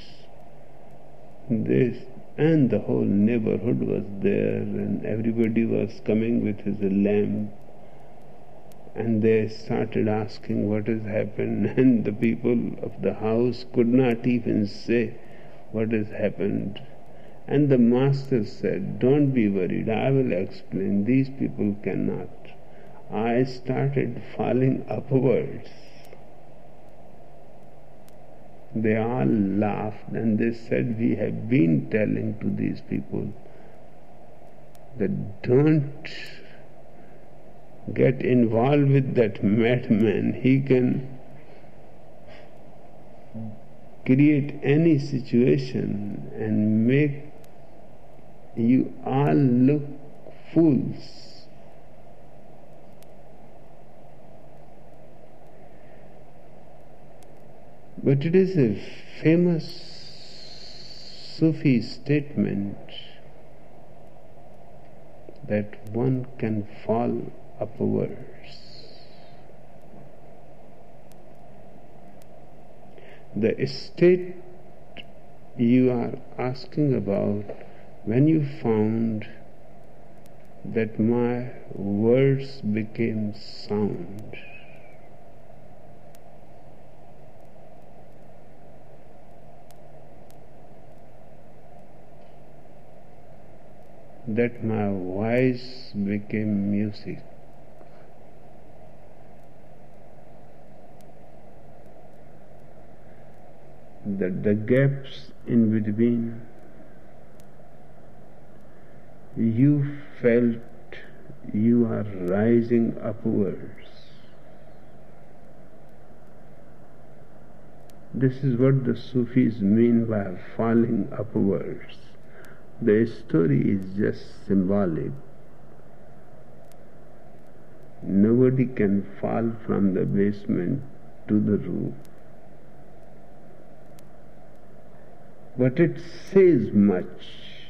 And the whole neighborhood was there, and everybody was coming with his lamp, and they started asking what has happened, and the people of the house could not even say what has happened. And the master said, don't be worried, I will explain, these people cannot. I started falling upwards. They all laughed and they said, we have been telling to these people that don't get involved with that madman. He can create any situation and make you all look fools. But it is a famous Sufi statement that one can fall upwards. The state you are asking about, when you found that my words became sound, that my voice became music, that the gaps in between you felt you are rising upwards. This is what the Sufis mean by falling upwards. The story is just symbolic. Nobody can fall from the basement to the roof. But it says much.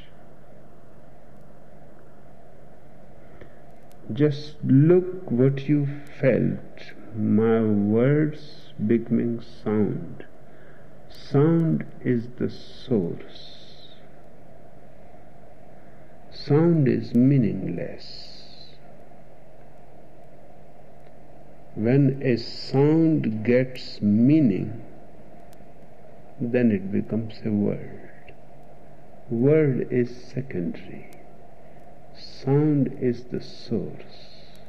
Just look what you felt, my words becoming sound. Sound is the source. Sound is meaningless. When a sound gets meaning, then it becomes a word. Word is secondary. Sound is the source.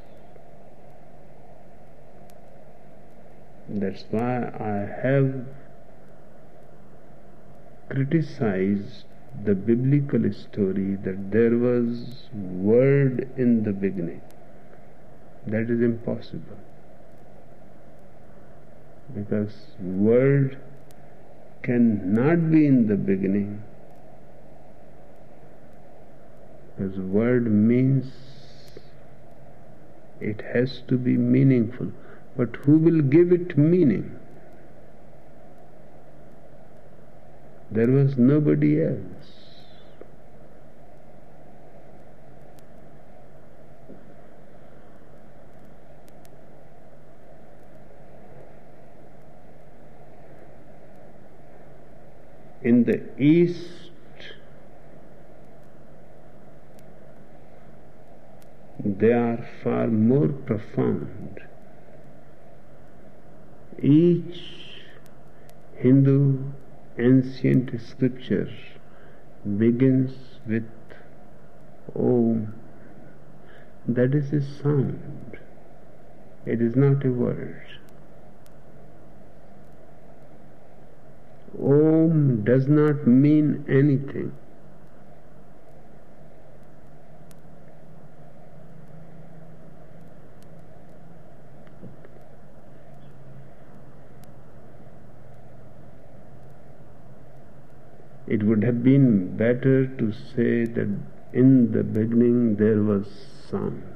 That's why I have criticized the biblical story that there was word in the beginning. That is impossible. Because word cannot be in the beginning. Because word means it has to be meaningful. But who will give it meaning? There was nobody else. In the East, they are far more profound. Each Hindu ancient scripture begins with Om. That is a sound. It is not a word. Om does not mean anything. It would have been better to say that in the beginning there was sound.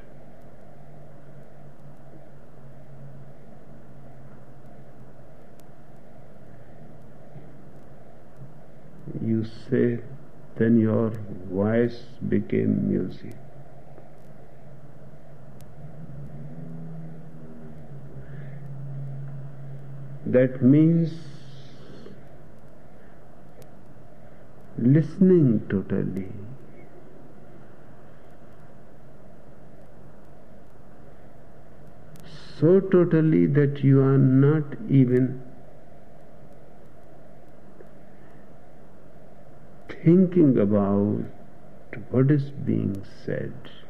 You say, then your voice became music. That means listening totally. So totally that you are not even thinking about what is being said.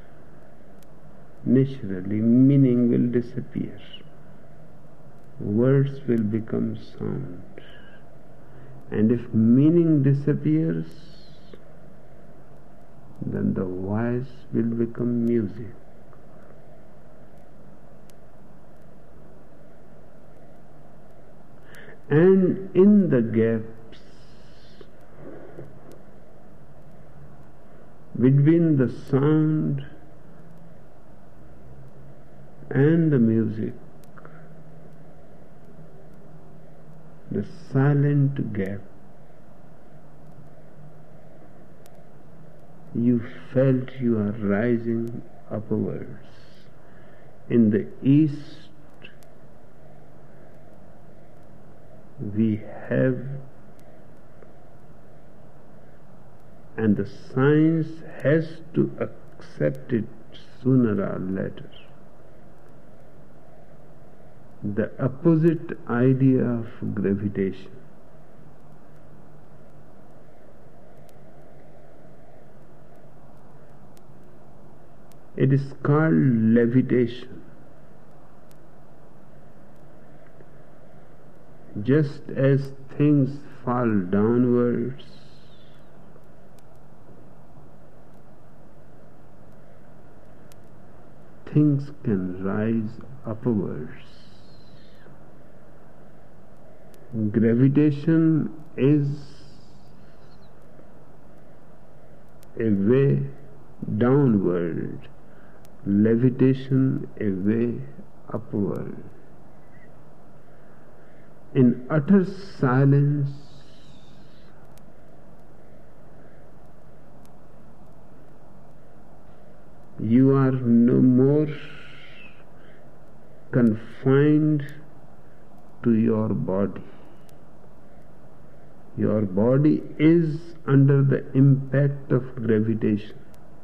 Naturally, meaning will disappear. Words will become sound. And if meaning disappears, then the voice will become music. And in the gaps between the sound and the music, the silent gap, you felt you are rising upwards. In the East, we have, and the science has to accept it sooner or later, the opposite idea of gravitation. It is called levitation. Just as things fall downwards, things can rise upwards. Gravitation is a way downward, levitation a way upward. In utter silence, you are no more confined to your body. Your body is under the impact of gravitation.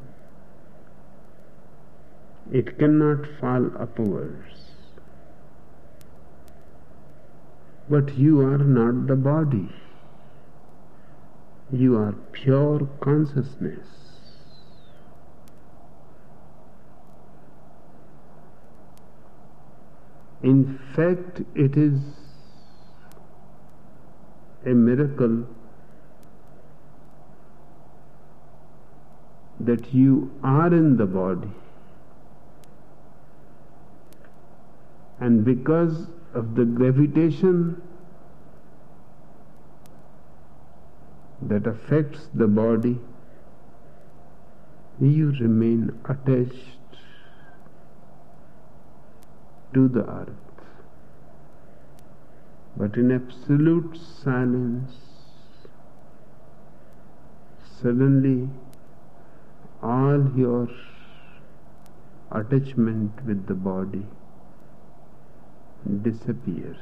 It cannot fall upwards. But you are not the body. You are pure consciousness. In fact, it is a miracle that you are in the body, and because of the gravitation that affects the body, you remain attached to the earth. But in absolute silence, suddenly all your attachment with the body disappears.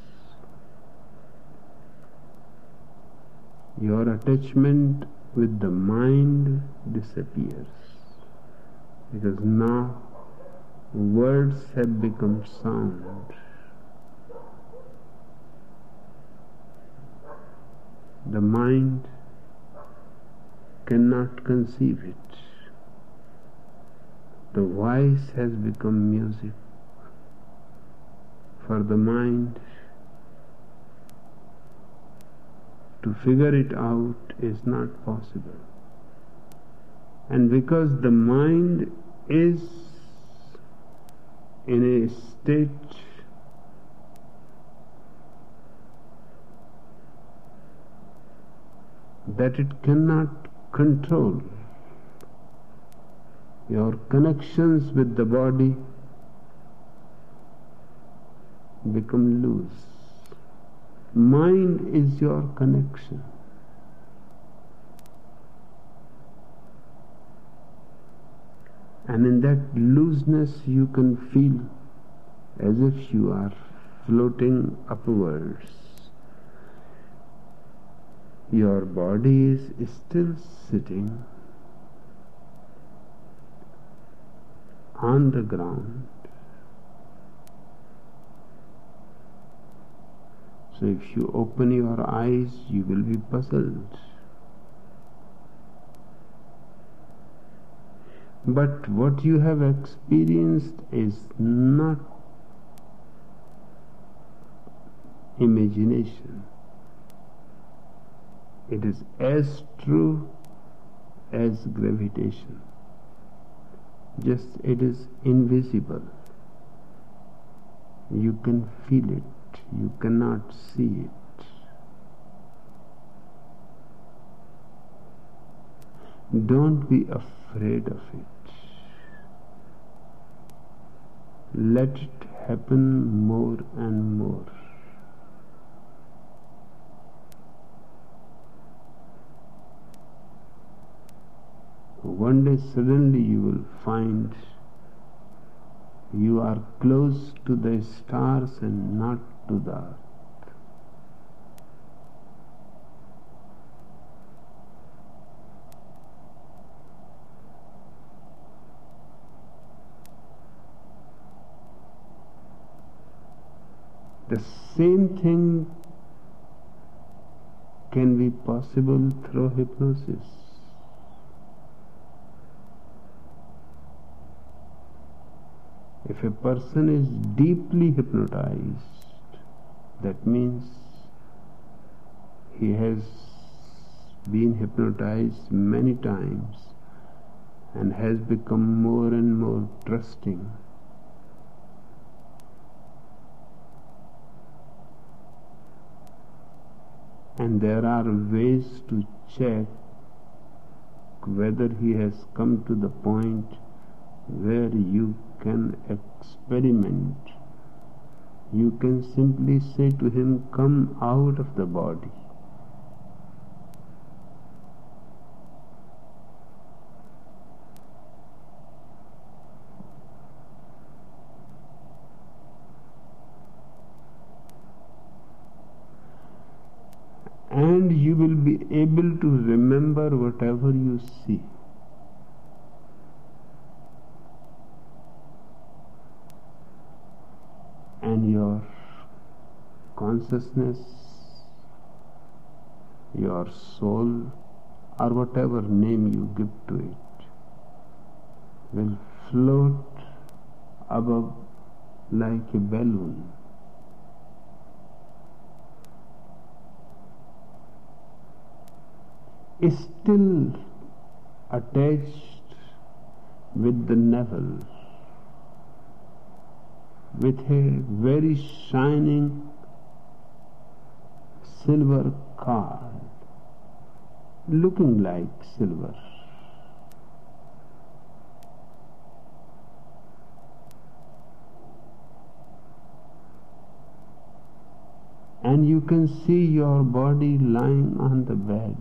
Your attachment with the mind disappears, because now words have become sound. The mind cannot conceive it. The voice has become music. For the mind to figure it out is not possible. And because the mind is in a state that it cannot control, your connections with the body become loose. Mind is your connection. And in that looseness you can feel as if you are floating upwards. Your body is still sitting on the ground. So if you open your eyes, you will be puzzled. But what you have experienced is not imagination. It is as true as gravitation. Just it is invisible. You can feel it. You cannot see it. Don't be afraid of it. Let it happen more and more. one day suddenly you will find you are close to the stars and not to the earth. The same thing can be possible through hypnosis. If a person is deeply hypnotized, that means he has been hypnotized many times and has become more and more trusting. And there are ways to check whether he has come to the point where you can experiment. You can simply say to him, "Come out of the body." And you will be able to remember whatever you see. And your consciousness, your soul, or whatever name you give to it, will float above like a balloon. Still attached with the navel, with a very shining silver card, looking like silver. And you can see your body lying on the bed.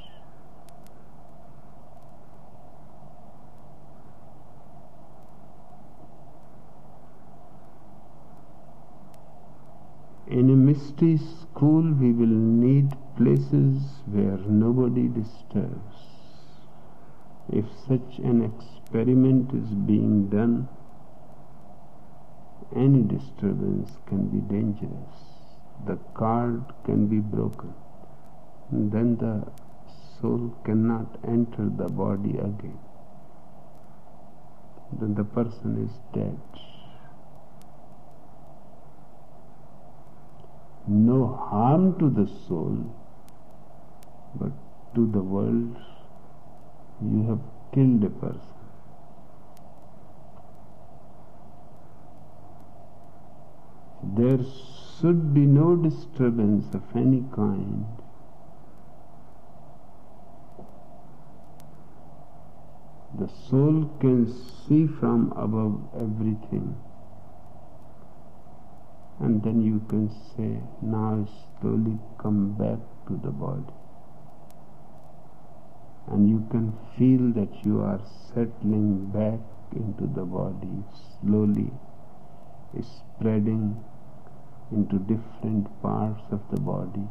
In a mystery school, we will need places where nobody disturbs. If such an experiment is being done, any disturbance can be dangerous. The card can be broken. Then the soul cannot enter the body again. Then the person is dead. No harm to the soul, but to the world, you have killed a person. There should be no disturbance of any kind. The soul can see from above everything. And then you can say, now slowly come back to the body. And you can feel that you are settling back into the body, slowly spreading into different parts of the body.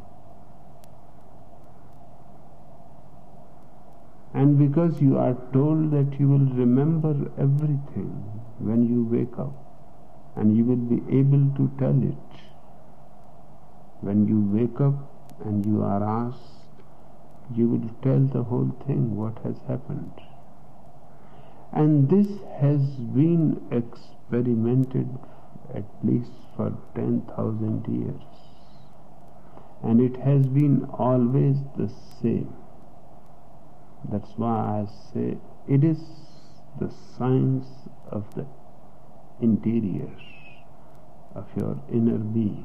And because you are told that you will remember everything when you wake up, and you will be able to tell it. When you wake up and you are asked, you will tell the whole thing, what has happened. And this has been experimented at least for 10,000 years. And it has been always the same. That's why I say it is the science of the interior of your inner being,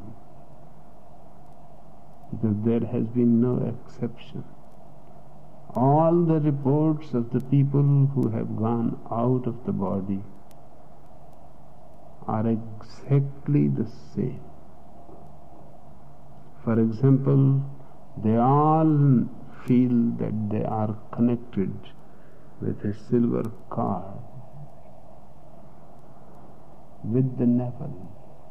because there has been no exception. All the reports of the people who have gone out of the body are exactly the same. For example, they all feel that they are connected with a silver cord with the navel.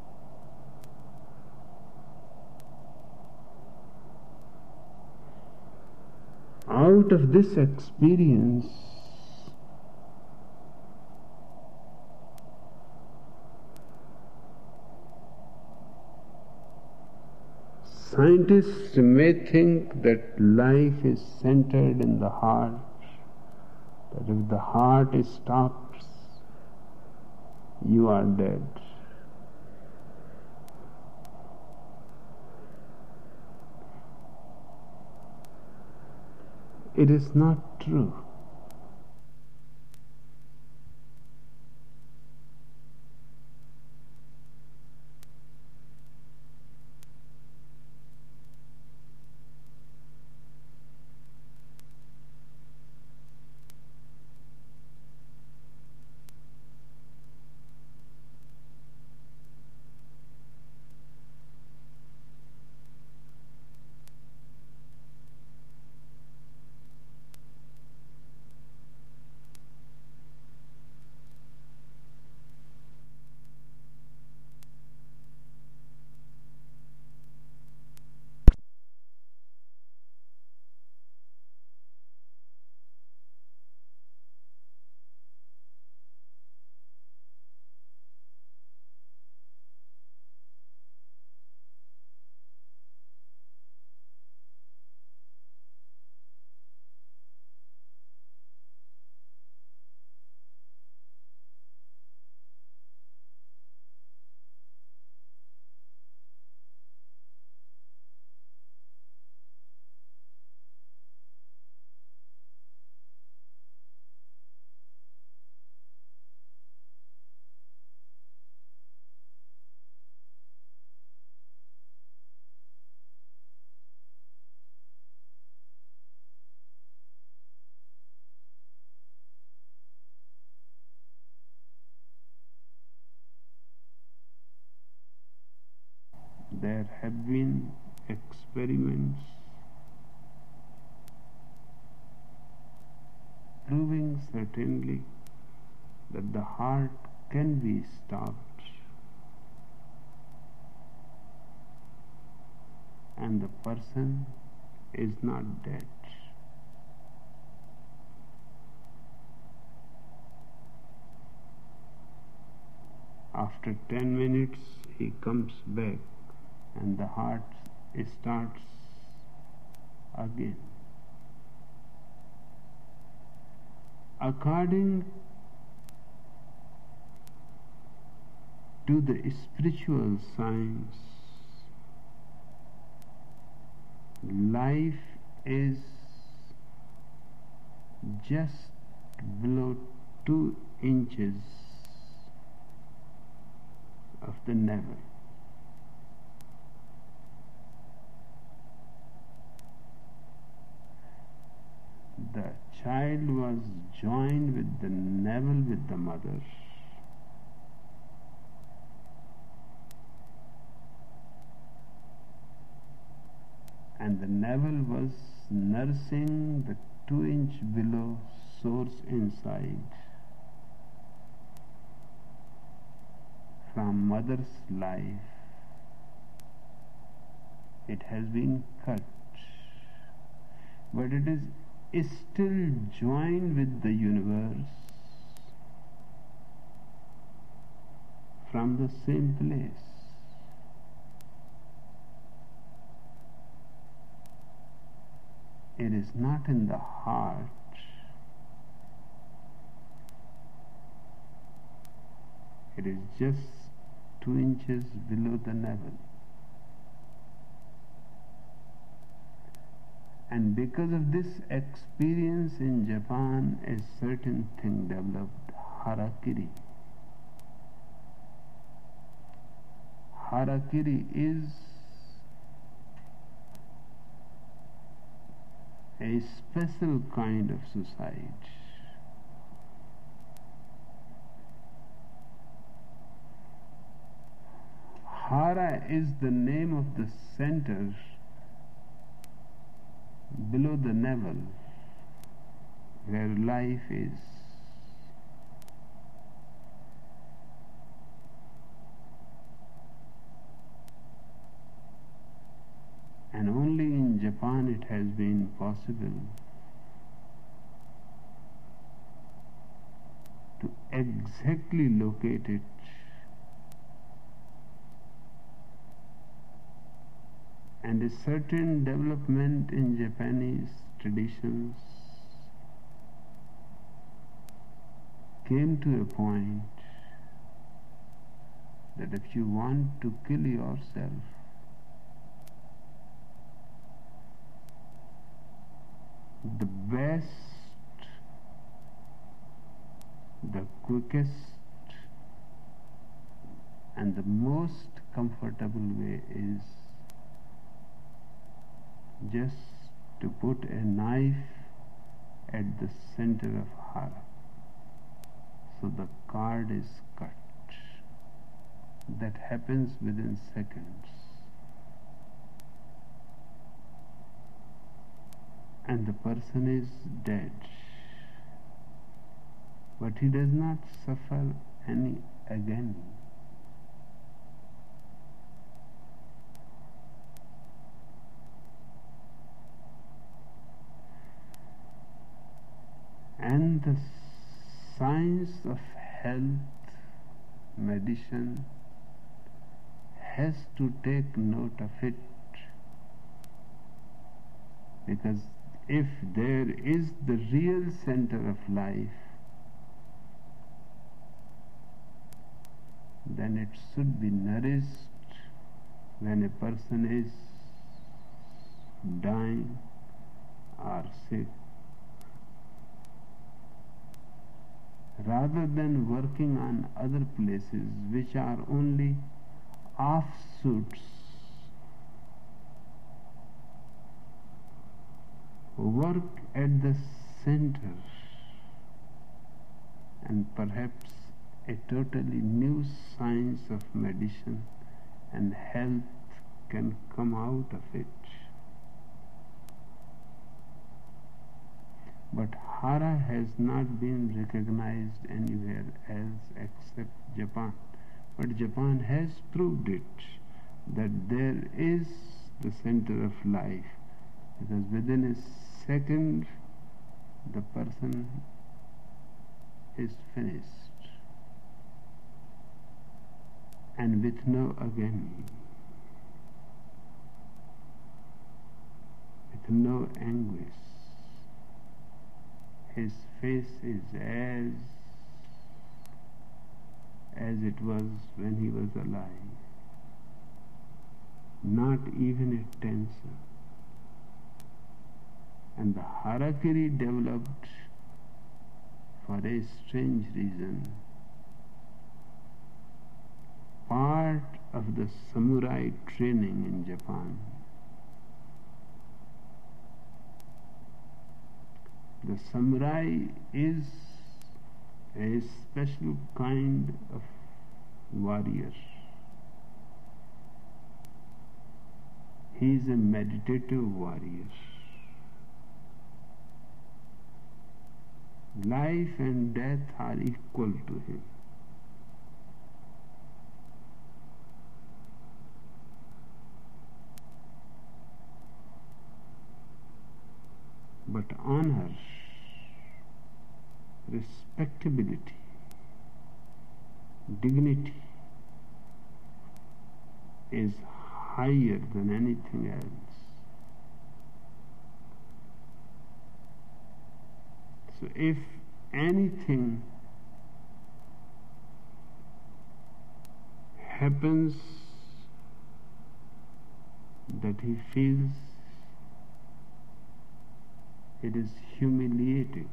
Out of this experience, scientists may think that life is centered in the heart, that if the heart stops, you are dead. It is not true. There have been experiments proving certainly that the heart can be stopped and the person is not dead. After 10 minutes he comes back and the heart starts again. According to the spiritual science, life is just below 2 inches of the navel. The child was joined with the navel with the mother. And the navel was nursing the 2 inch below source inside from mother's life. It has been cut, but it is still joined with the universe from the same place. It is not in the heart. It is just 2 inches below the navel. And because of this experience in Japan, a certain thing developed, harakiri. Harakiri is a special kind of suicide. Hara is the name of the center below the navel, where life is. And only in Japan it has been possible to exactly locate it and a certain development in Japanese traditions came to a point that if you want to kill yourself, the best, the quickest and the most comfortable way is just to put a knife at the center of hara. So the cord is cut. That happens within seconds. And the person is dead. But he does not suffer any agony. And the science of health, medicine, has to take note of it, because if there is the real center of life, then it should be nourished when a person is dying or sick, rather than working on other places which are only offshoots. Work at the center, and perhaps a totally new science of medicine and health can come out of it. But hara has not been recognized anywhere else except Japan. But Japan has proved it, that there is the center of life, because within a second the person is finished, and with no agony, with no anguish. His face is as it was when he was alive, not even a tension. And the harakiri developed for a strange reason, part of the samurai training in Japan. The samurai is a special kind of warrior. He is a meditative warrior. Life and death are equal to him. But honor, respectability, dignity is higher than anything else. So if anything happens that he feels it is humiliating,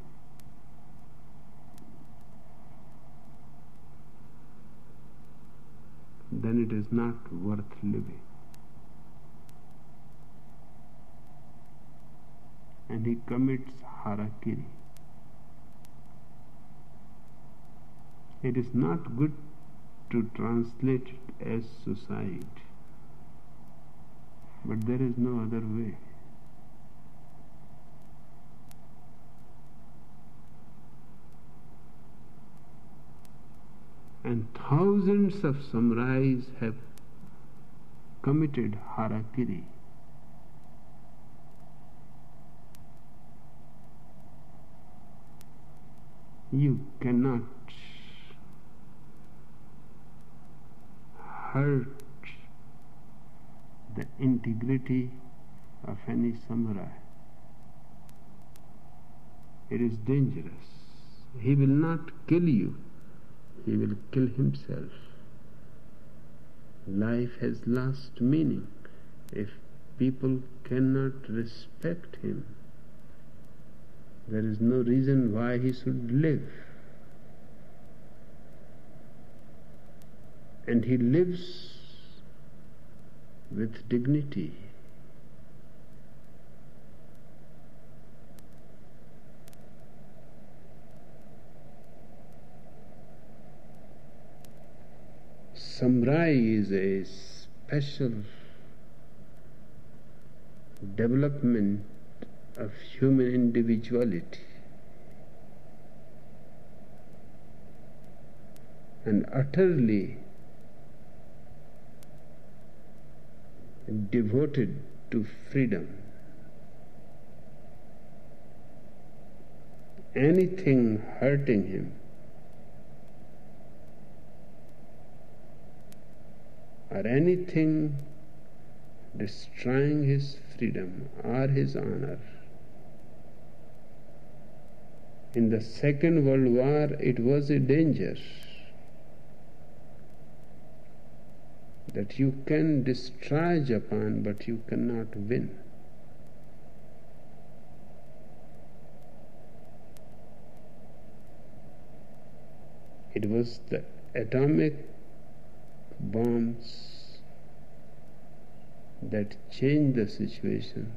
then it is not worth living. And he commits harakiri. It is not good to translate it as suicide, but there is no other way. and thousands of samurais have committed harakiri. You cannot hurt the integrity of any samurai. It is dangerous. He will not kill you, he will kill himself. Life has lost meaning if people cannot respect him. There is no reason why he should live. And he lives with dignity. Samurai is a special development of human individuality, and utterly devoted to freedom. Anything hurting him or anything destroying his freedom or his honor. In the Second World War, it was a danger that you can destroy Japan, but you cannot win. It was the atomic bombs that changed the situation.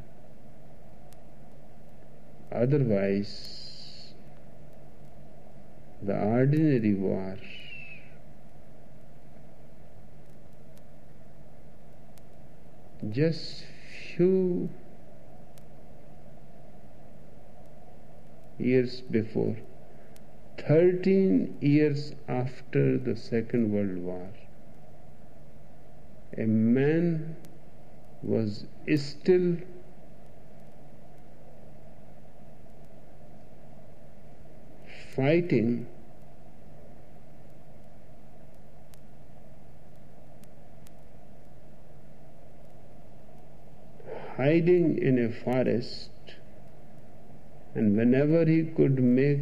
Otherwise, the ordinary war just few years before, 13 years after the Second World War, a man was still fighting hiding in a forest, and whenever he could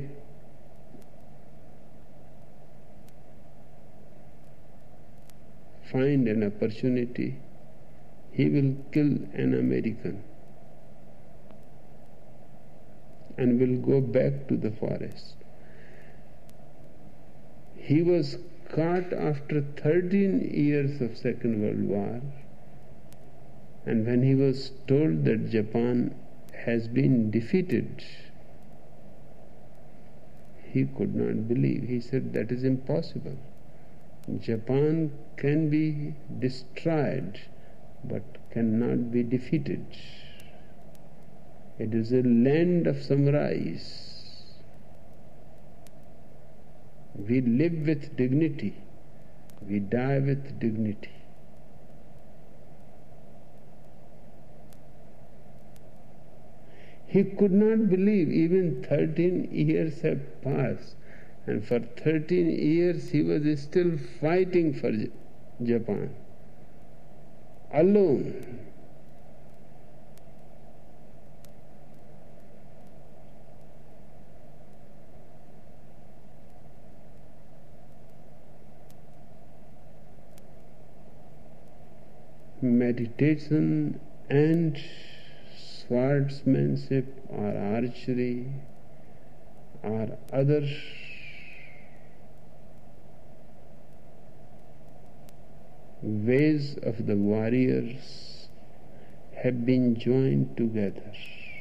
find an opportunity, he will kill an American and will go back to the forest. He was caught after 13 years of Second World War, and when he was told that Japan has been defeated, he could not believe. He said, that is impossible. Japan can be destroyed but cannot be defeated. It is a land of samurais. We live with dignity, we die with dignity. He could not believe. Even 13 years have passed, and for 13 years he was still fighting for Japan, alone. Meditation and swordsmanship or archery or other ways of the warriors have been joined together.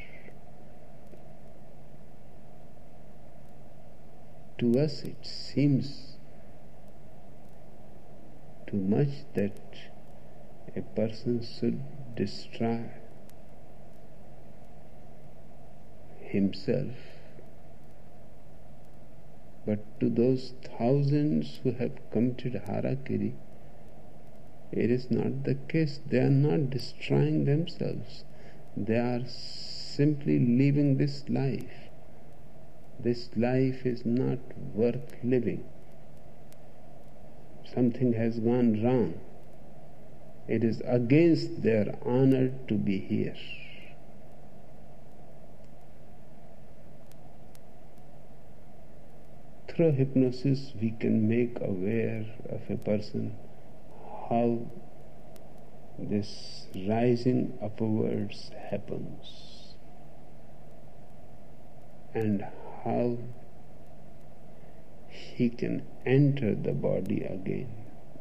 To us it seems too much that a person should destroy himself, But to those thousands who have committed harakiri, it is not the case. They are not destroying themselves. They are simply living this life. This life is not worth living. Something has gone wrong. It is against their honor to be here. Through hypnosis, we can make aware of a person how this rising upwards happens and how he can enter the body again.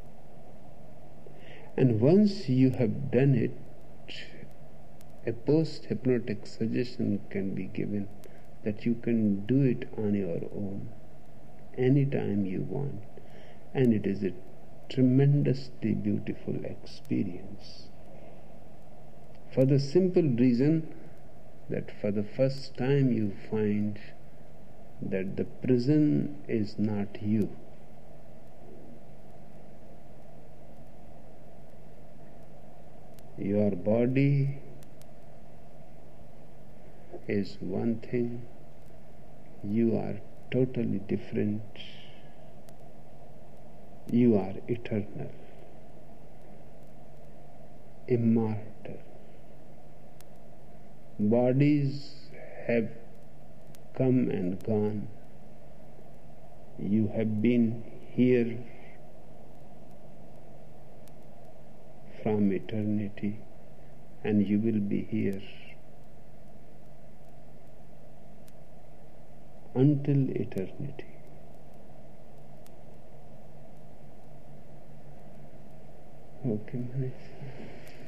And once you have done it, a post-hypnotic suggestion can be given that you can do it on your own anytime you want, and it is a tremendously beautiful experience, for the simple reason that for the first time you find that the prison is not you. Your body is one thing, you are totally different, you are eternal, immortal. Bodies have come and gone. You have been here from eternity, and you will be here until eternity. Okay, Manish.